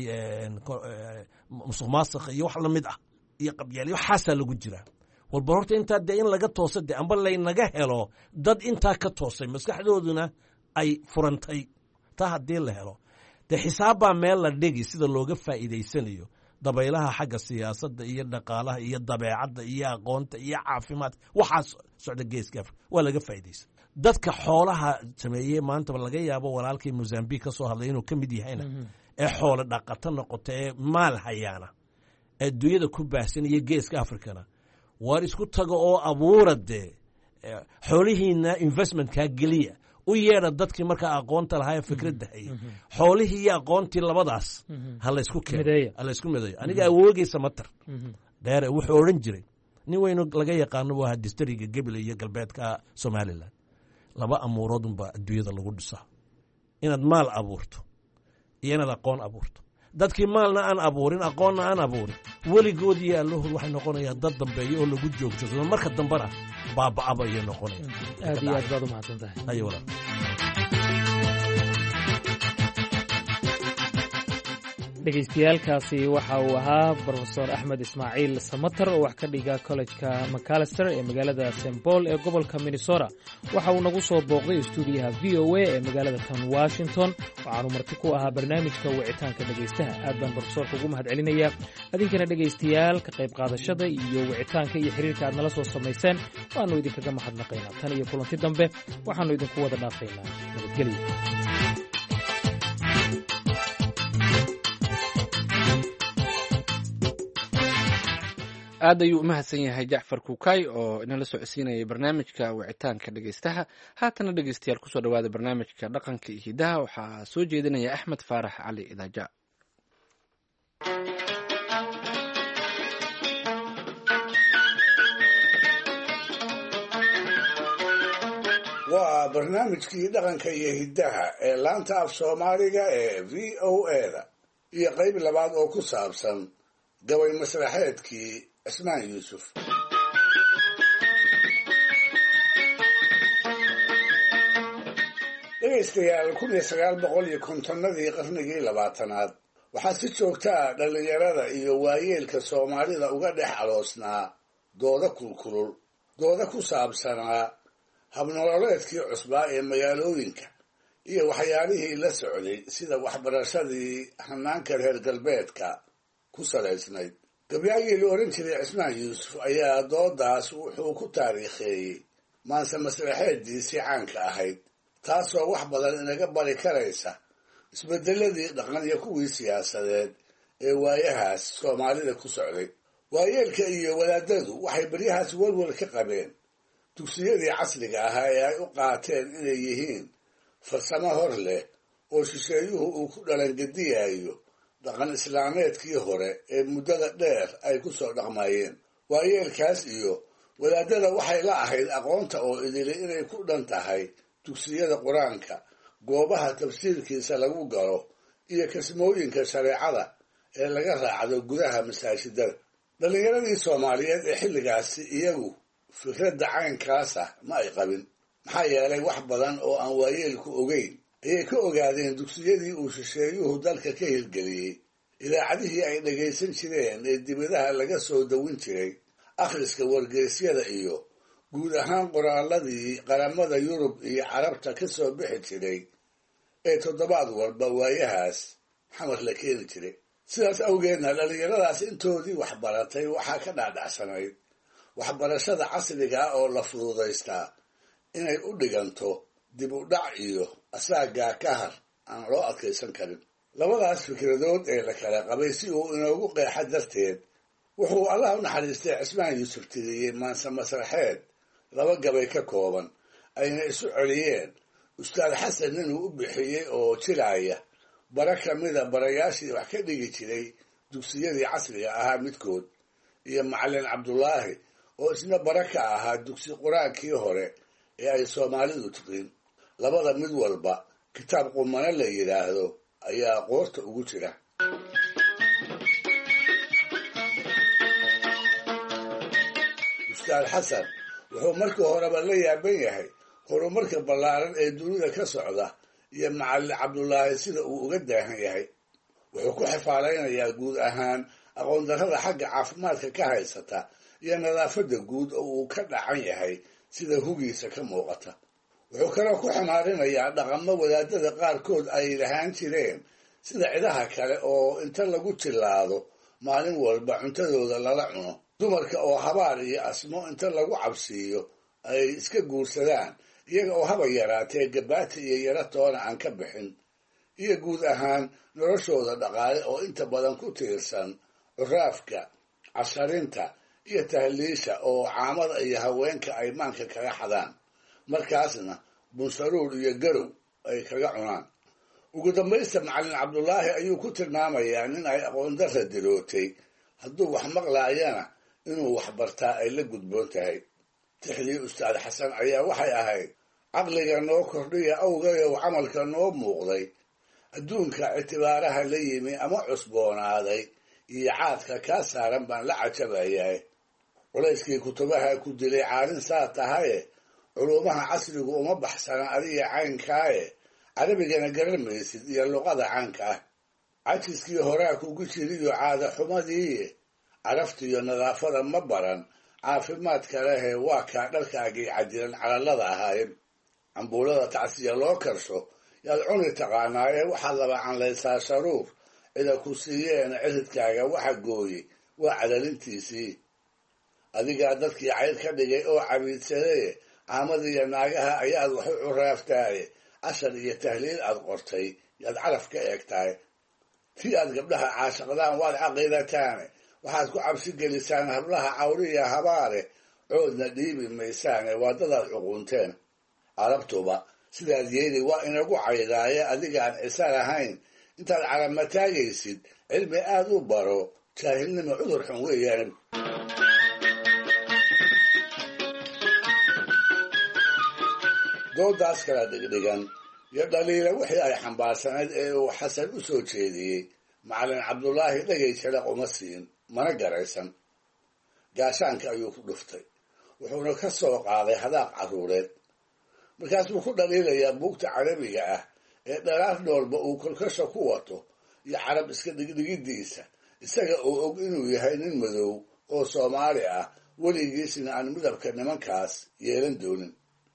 musuq maasakh iyo wax lamid ah iyo qabyaal waxaasaa lagu jiraa walba horta intaa dee in laga toosa de amba laynaga helo dad intaa ka toosay maskaxdooduna ay furantay taa haddii la helo dee xisaabbaa meel la dhigi sida looga faa'iidaysanayo dabaylaha xagga siyaasadda iyo dhaqaalaha iyo dabeecadda iyo aqoonta iyo caafimaadka waxaas socda geeska afrika waa laga faa'iidaysa dadka xoolaha sameeyey maantaba laga yaabo walaalkii mozambique ka soo hadlay inuu ka mid yahayna ee xoolo dhaqato noqota ee maal hayaana ee adduunyada ku baahsan iyo geeska afrikana waar isku taga oo abuura dee xoolihiina investmentkaa geliya u yeedha dadkii markaa aqoonta lahaa ee fikradda hayay xoolihii iyo aqoontii labadaas ha laysku keeno ha laysku midayo aniga awoogeysa matar dheere wuxuu odhan jiray nin weynu laga yaqaano buu ahaa distariga gebile iyo galbeedka somalilan laba amuuroodunbaa adduunyada lagu dhisaa inaad maal abuurto iyo inaad aqoon abuurto dadkii maalna aan abuurin aqoonna aan abuurin weligood iyo allahood waxay noqonayaan dad dambeeya oo lagu joogsado marka dambena baaba'aba ayay noqonayaan. aad iyo aad baad u mahadsan tahay. ayo walaal. dhegaystayaaalkaasi waxa uu ahaa brofesor axmed ismaaciil samater oo wax ka dhiga kollejka macalester ee magaalada st paul ee gobolka minnesota. waxa uu nagu soo booqday stuudiyaha v o a ee magaalada tan washington. waxaanu marti ku ahaa barnaamijka wicitaanka dhegaystaha. aad baan brofesorka ugu mahad celinayaa. idinkana dhegaystayaal ka qayb qaadashada iyo wicitaanka iyo xiriirka aad nala soo samayseen waannu idinkaga mahadnaqaynaa. tan iyo kulanti dambe waxaannu idinku wada dhaafaynaa nabadgelyo. aad ayuu u mahadsan yahay jacfar kuukay oo inala socodsiinayay barnaamijka wicitaanka dhegaystaha. haatana dhegaystayaal kusoo dhawaada barnaamijka dhaqanka iyo hidaha. waxaa soo jeedinaya axmed faarax cali idaaja. waa barnaamijkii dhaqanka iyo hidaha ee laanta af soomaaliga ee v o a-da iyo qayb labaad oo ku saabsan gabay masraxeedkii cismaan yuusuf. dhegaystayaal 1950-nadii qarnigii 20aad waxaa si joogtaa dhallinyarada iyo waayeelka soomaalida uga dhex aloosnaa dooda kulkulul, dooda ku saabsanaa habnololeedkii cusbaa ee magaalooyinka iyo waxyaalihii la socday sida waxbarashadii hanaanka reer galbeedka ku salaysnayd. gabyaagii la oran jiray cismaan yuusuf ayaa doodaas wuxuu ku taariikheeyey maanse masraxeediisii caanka ahayd, taasoo wax badan inaga bari karaysa isbedeladii dhaqan iyo kuwii siyaasadeed ee waayahaas soomaalida ku socday. waayeelka iyo wadaadadu waxay baryahaas welwel ka qabeen dugsiyadii casriga ahaa ee ay u qaateen inay yihiin farsamo hor leh oo shisheeyuhu uu ku dhalangediyayo dhaqan islaameedkii hore ee muddada dheer ay ku soo dhaqmayeen. waayeelkaas iyo wadaadada waxay la ahayd aqoonta oo idili inay ku dhan tahay dugsiyada qur-aanka, goobaha tafsiirkiisa lagu galo iyo kasmooyinka shareecada ee laga raacdo gudaha masaajidada. dhallinyaradii soomaaliyeed ee xilligaasi iyagu fikradda caynkaas ah ma ay qabin, maxaa yeelay wax badan oo aan waayeelku ogeyn ayay ka ogaadeen dugsiyadii uu shisheeyuhu dalka ka hirgeliyey, idaacadihii ay dhagaysan jireen ee dibadaha laga soo dawin jiray, akhriska wargeysyada iyo guud ahaan qoraaladii qaramada yurub iyo carabta ka soo bixi jiray ee toddobaad walba waayahaas xamar la keeni jiray. sidaas awgeedna dhallinyaradaas intoodii waxbaratay waxaa ka dhaadhacsanayd waxbarashada casriga ah oo la fududaystaa inay u dhiganto dib u dhac iyo asaagaa ka har aan loo adkaysan karin. labadaas fikradood ee la kala qabay si uu inoogu qeexa darteed wuxuu allah u naxariistay cismaan yuusuf tiriyey maanse masraxeed 2 gabay ka kooban ayna isu celiyeen ustaad xasan inuu u bixiyey oo jilaaya bara ka mida barayaashii wax ka dhigi jiray dugsiyadii casriga ahaa midkood, iyo macallin cabdulaahi oo isna bara ka ahaa dugsi qur-aankii hore ee ay soomaalidu tiqiin. labada mid walba kitaab qumano la yidhaahdo ayaa qoorta ugu jira. ustaad xasan wuxuu markii horeba la yaaban yahay horumarka ballaaran ee dunida ka socda iyo macallin cabdulaahi sida uu uga daahan yahay. wuxuu ku xifaalaynayaa guud ahaan aqoon-darrada xagga caafimaadka ka haysata iyo nadaafadda guud oo uu ka dhacan yahay sida hugiisa ka muuqata. wuxuu kaloo ku xamaarinayaa dhaqamo wadaadada qaarkood ay lahaan jireen sida cidaha kale oo inta lagu jillaado maalin walba cuntadooda lala cuno, dumarka oo habaar iyo asmo inta lagu cabsiiyo ay iska guursadaan iyaga oo haba yaraatee gabaati iyo yaro toona aan ka bixin, iyo guud ahaan noloshooda dhaqaale oo inta badan ku tiirsan curaafka, casharinta iyo tahliisha oo caamada iyo haweenka ay maanka kaga xadaan, markaasna bunsaruur iyo garow ay kaga cunaan. ugu dambaysta macallin cabdulaahi ayuu ku tilmaamayaa nin ay aqoon-darra dirootay, hadduu wax maqlaayana inuu wax bartaa ay la gudboon tahay. tixdii ustaad xasan ayaa waxay ahayd: caqliga noo kordhiya awgayow camalka noo muuqday, adduunka ictibaaraha la yimi ama cusboonaaday iyo caadka kaa saaran baan la cajabayahay. culayskii kutubaha ku dilay caalin saa tahaye culuumaha casrigu uma baxsana adiga caynkaaye carabigana garamaysid iyo luqada caanka ah. cajiskii horaa kugu jiriyo caada xumadiiye caraftiiyo nadaafada ma baran caafimaadka lehe waa kaa dharkaagii cadilan calallada ahaayeen. cambuulada tacsiya loo karsho yaad cuni taqaanaaye waxaad laba canlaysaa sharuur cida ku siiyeena ciridkaaga waxa gooye waa cadalintiisii. adigaa dadkii cayr ka dhigay oo cabiidsadaye caamadiiyo naagaha ayaad wax u curaaftaaye cashar iyo tahliil aad qortay yaad caraf ka eegtahay. tii aad gabdhaha caashaqdaan waad caqidataane waxaad ku cabsi gelisaan hablaha cawriya habaare coodna dhiibi maysaane waa dadaad cuqunteen. carabtuba sidaad yeeli waa inagu caydaaye adigaan cisa lahayn intaad carabma taagaysid cilmi aad u baro jaahilnimo cudur xun weeyaan. doodaas kala dhigdhigan iyo dhaliila wixii ay xambaarsanayd ee uu xasan u soo jeediyey macallin cabdulaahi dhegay jalaq uma siin mana garaysan. gaashaanka ayuu ku dhuftay wuxuuna ka soo qaaday hadaaq carruureed. markaasuu ku dhaliilayaa buugta carabiga ah ee dharaar noolba uu kolkasha ku wato iyo carab iska dhigdhigidiisa isaga oo og inuu yahay nin madow oo soomaali ah weligiisna aan midabka nimankaas yeelan doonin.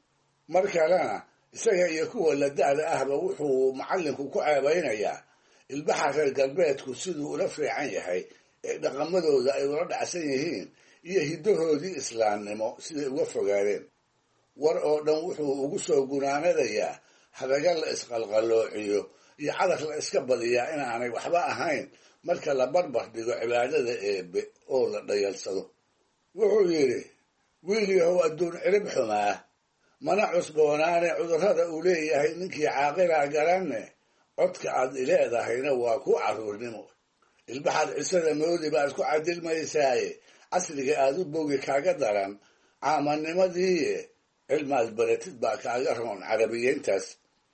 mar kalena isaga iyo kuwa la da'da ahba wuxuu macallinku ku ceebaynayaa ilbaxa reer galbeedku siduu ula fiican yahay ee dhaqamadooda ay ula dhacsan yihiin iyo hiddahoodii islaamnimo siday uga fogaadeen. war oo dhan wuxuu ugu soo gunaanadayaa hadaga la isqalqaloociyo iyo cadar la iska badiyaa inaanay waxba ahayn marka la barbar dhigo cibaadada eebbe oo la dhayalsado. wuxuu yidhi wiil yahow adduun cirib xumaa mana cusboonaane cudurrada uu leeyahay ninkii caaqilaa garanne codka aad ileedahayna waa ku carruurnimo. ilbaxaad cisada moodi baad ku cadilmaysaaye casriga aad u bogi kaaga daran caamannimadiiye cilmaad baratid baa kaaga roon carabiyeyntaas.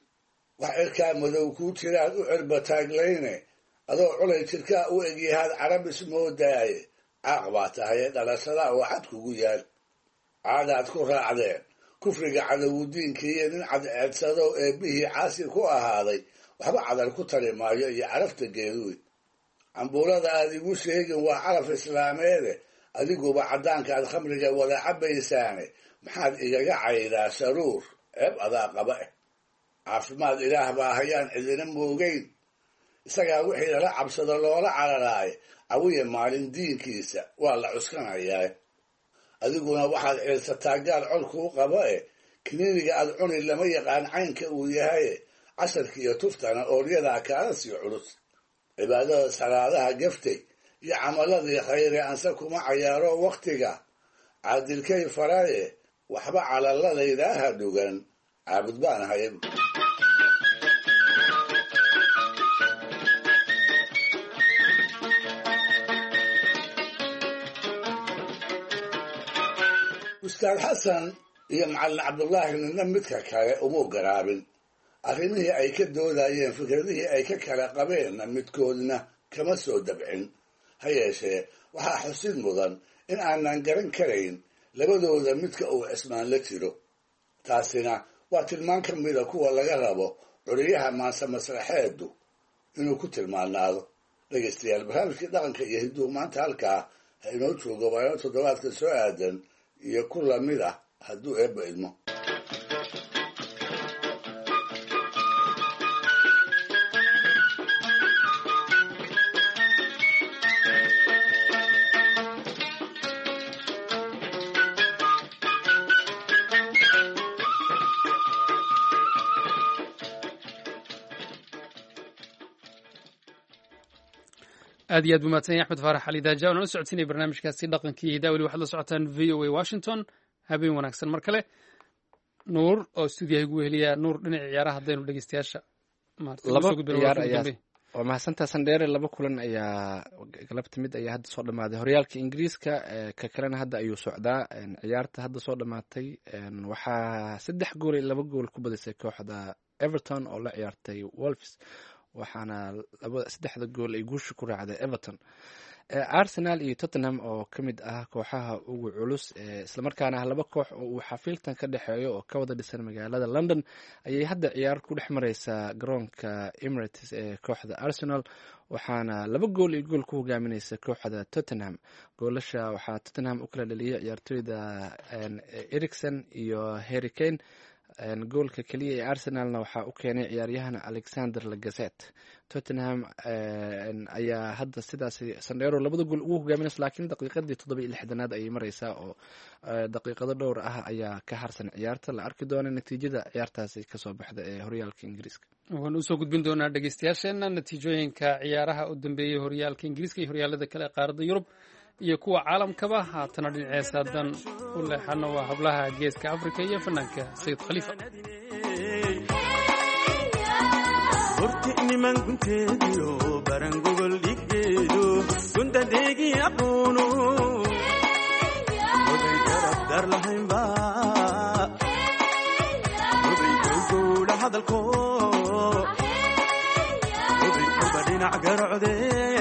wax cirkaa madow kuu jiraad u cirbataaglayne adoo culay jirkaa u egyahaad carabis moodaaye caaq baa tahaye dhalashadaa oo cad kugu yaal. caadaad ku raacdeen kufriga cadowudiinkiiyo nin cadceedsado eebbihii caasi ku ahaaday waxba cadal ku tari maayo iyo carafta geeduwe. cambuulada aad igu sheegin waa caraf islaameede adiguba caddaankaad khamriga wada cabbaysaane maxaad igaga caydaa sharuur ceeb adaa qaba ah. caafimaad ilaah baa hayaan cidina moogeyn isagaa wixii lala cabsado loola cararaaye cawiya maalin diinkiisa waa la cuskanayaa. adiguna waxaad ciilsataa gaal col kuu qaba kiniiniga aad cuni lama yaqaan caynka uu yahaye casharkiiyo tuftana ooryadaa kaala sii culus. cibaadada salaadaha gaftay iyo camaladii khayre anse kuma cayaaro wakhtiga caadilkay faraye waxba calaladaydaha dhugan caabud baan ahay. ustaad xasan iyo macallin cabdulaahi nina midka kale umuu garaabin. arrimihii ay ka doodayeen fikradihii ay ka kala qabeenna midkoodna kama soo dabcin. ha yeeshee waxaa xusid mudan in aanan garan karayn labadooda midka uu cismaan la jiro. taasina waa tilmaan ka mida kuwa laga rabo curiyaha maanse masraxeedu inuu ku tilmaanaado. dhegaystayaal barnaamijkii dhaqanka iyo hidduhu maanta halkaa ha inoo joogo waano toddobaadka soo aadan iyo ku lamid ah hadduu eebba idmo. aad iyo aad buu mahadsan yahay axmed faarax ali daaja oona la socodsiinaya barnaamijkaasi dhaqankii hidaa weli waxaad la socotaan v o a washington habeen wanaagsan mar kale. nuur oo stuudiyaha igu weheliya nuur dhinaca ciyaaraha haddaynu dhegeystayaasha laba ciyaar ayaa waa mahadsantaa sandheere. laba kulan ayaa galabta mid ayaa hadda soo dhamaaday horyaalka ingiriiska ka kalena hadda ayuu socdaa. ciyaarta hadda soo dhamaatay waxaa 3 gool iyo 2 gool ku badisay kooxda everton oo la ciyaartay wolves waxaana saddexda gool ay guusha ku raacday Everton. Arsenal iyo Tottenham oo ka mid ah kooxaha ugu culus islamarkaana ah laba koox oo uu xafiiltan ka dhexeeyo oo ka wada dhisan magaalada London ayay hadda ciyaar ku dhex mareysaa garoonka Emirates ee kooxda Arsenal, waxaana 2 gool iyo gool ku hogaaminaysa kooxda Tottenham. goolasha waxaa Tottenham u kala dhaliyay ciyaartooyda Eriksen iyo Harry Kane. goolka kaliya ee Arsenalna waxaa u keenay ciyaaryahan Alexander Lacazette. Tottenham ayaa hadda sidaas Sandero 2 gool ugu hogaaminaysa, laakiin daqiiqadii 67aad ayay mareysaa oo daqiiqado dhowr ah ayaa ka harsan ciyaarta. La arki doona natiijada ciyaartaasi kasoo baxda ee horyaalka Ingiriiska. waxaan usoo gudbin doonaa dhegeystayaasheena natiijooyinka ciyaaraha u dambeeyay horyaalka Ingiriiska iyo horyaalada kale ee qaaradda Yurub iyo kuwa caalamkaba. haatana dhinaceesa haddaan u leexano waa hablaha geeska Afrika iyo fanaanka Sayid Khalifa. horti niman gunteediyo barangogol dhigeedo gunta deegi aqoono oday garab dar lahaynba oday gowgowla hadalko oday kuba dhinac garocde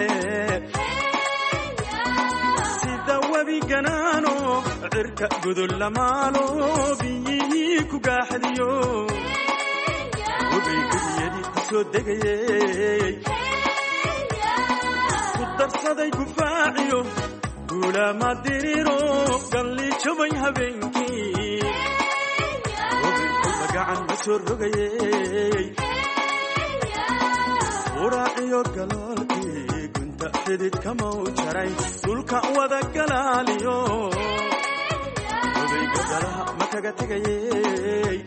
sida webi ganaano cirka gudul lamaalo biyihii ku gaaxadiyo soo degayay ku darsaday gufaaciyo guulama diriro galli jabay habeenkii gacan ma soo rogayay uraaciyo galoolkii gunta xidid kamau jaray dhulka wada galaaliyo odayga dalaha ma kaga tegayay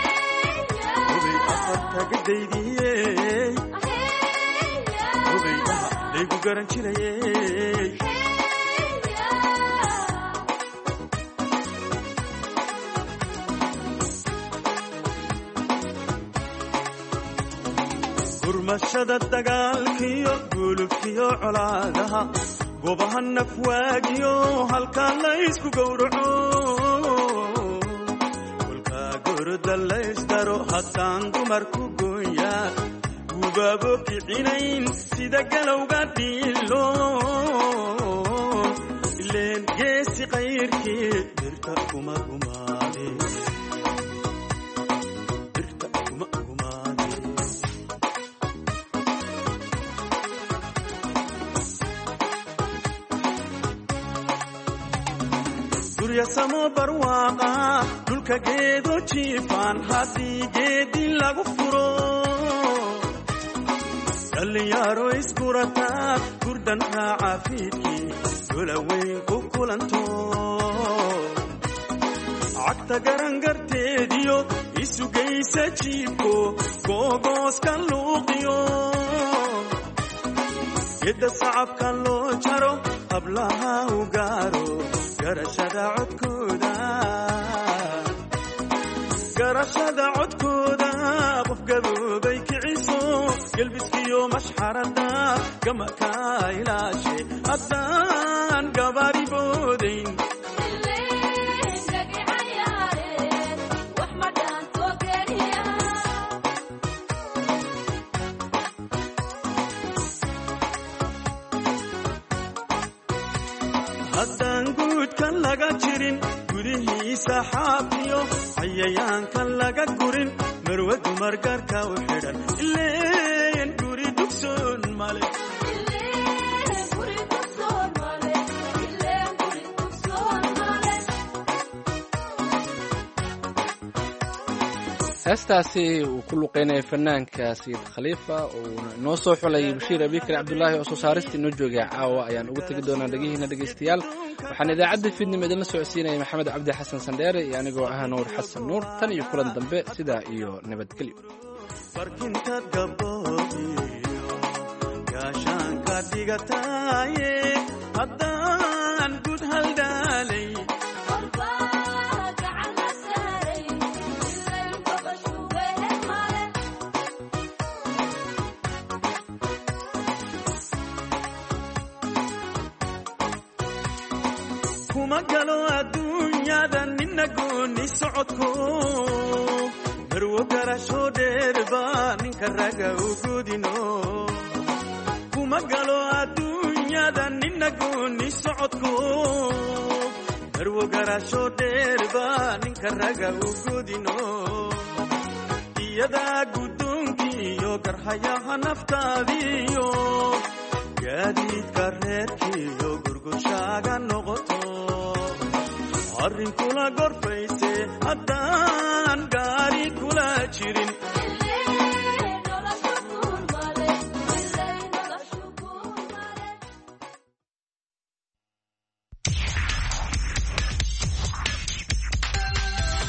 odaydaha laygu garan jirayay gurmashada dagaalkiyo gulubkiyo colaadaha gobaha nafwaagiyo halkaa laysku gowraco dalaysdaro haddaan dumarku gooyaa gubaabo kicinayn sida galowga dhiilo ileen geesi qayrkii birta kuma gumaade guryasamo barwaaqa dhulka geedo jiifaan haddii geedi lagu furo dhallinyaro iskurataa gurdan raaca fiidkii dolaweyn ku kulanto cagta garangarteediyo isugaysa jiibko googooska luuqiyo gedda sacabka loo jaro hablaha u gaaro garashada codkooda qof gaboobay kiciso gelbiskiyo mashxarada gama ka ilaashe haddaan gabaari boodayn haddaan guudkan laga jirin gudihiisa xaafiyo cayayaankan laga gurin marwe dumar gaarka u xidhan ileen guri dugsoon male heestaasi uu ku luqeynaya fanaanka Sayid Khalifa oo inoo soo xulay Bashiir Abikar Cabdullaahi oo soo saarista inoo joogay caawa ayaan ugu tagi doonaa dhagihiina dhegeystayaal. waxaan idaacadda fiidnimo idinla socodsiinaya Maxamed Cabdi Xasan Sandheere iyo anigoo ah Nuur Xasan Nuur. tan iyo kulan dambe sidaa iyo nabadgelyo. barkinta gaboobiyo gaashaanka dhigataaye haddaan gud haldaalay kuma galo adduunyada nina gooni socodko marwo garasho dheerba ninka raga u godino kuma galo adduunyada nina gooni socodko marwo garasho dheerba ninka raga u godino iyada guddoonkiiyo garhayaha naftaadiyo gaadiidka reerkiiyo gurgushaaga noqoto arrinkula gorfayse hadda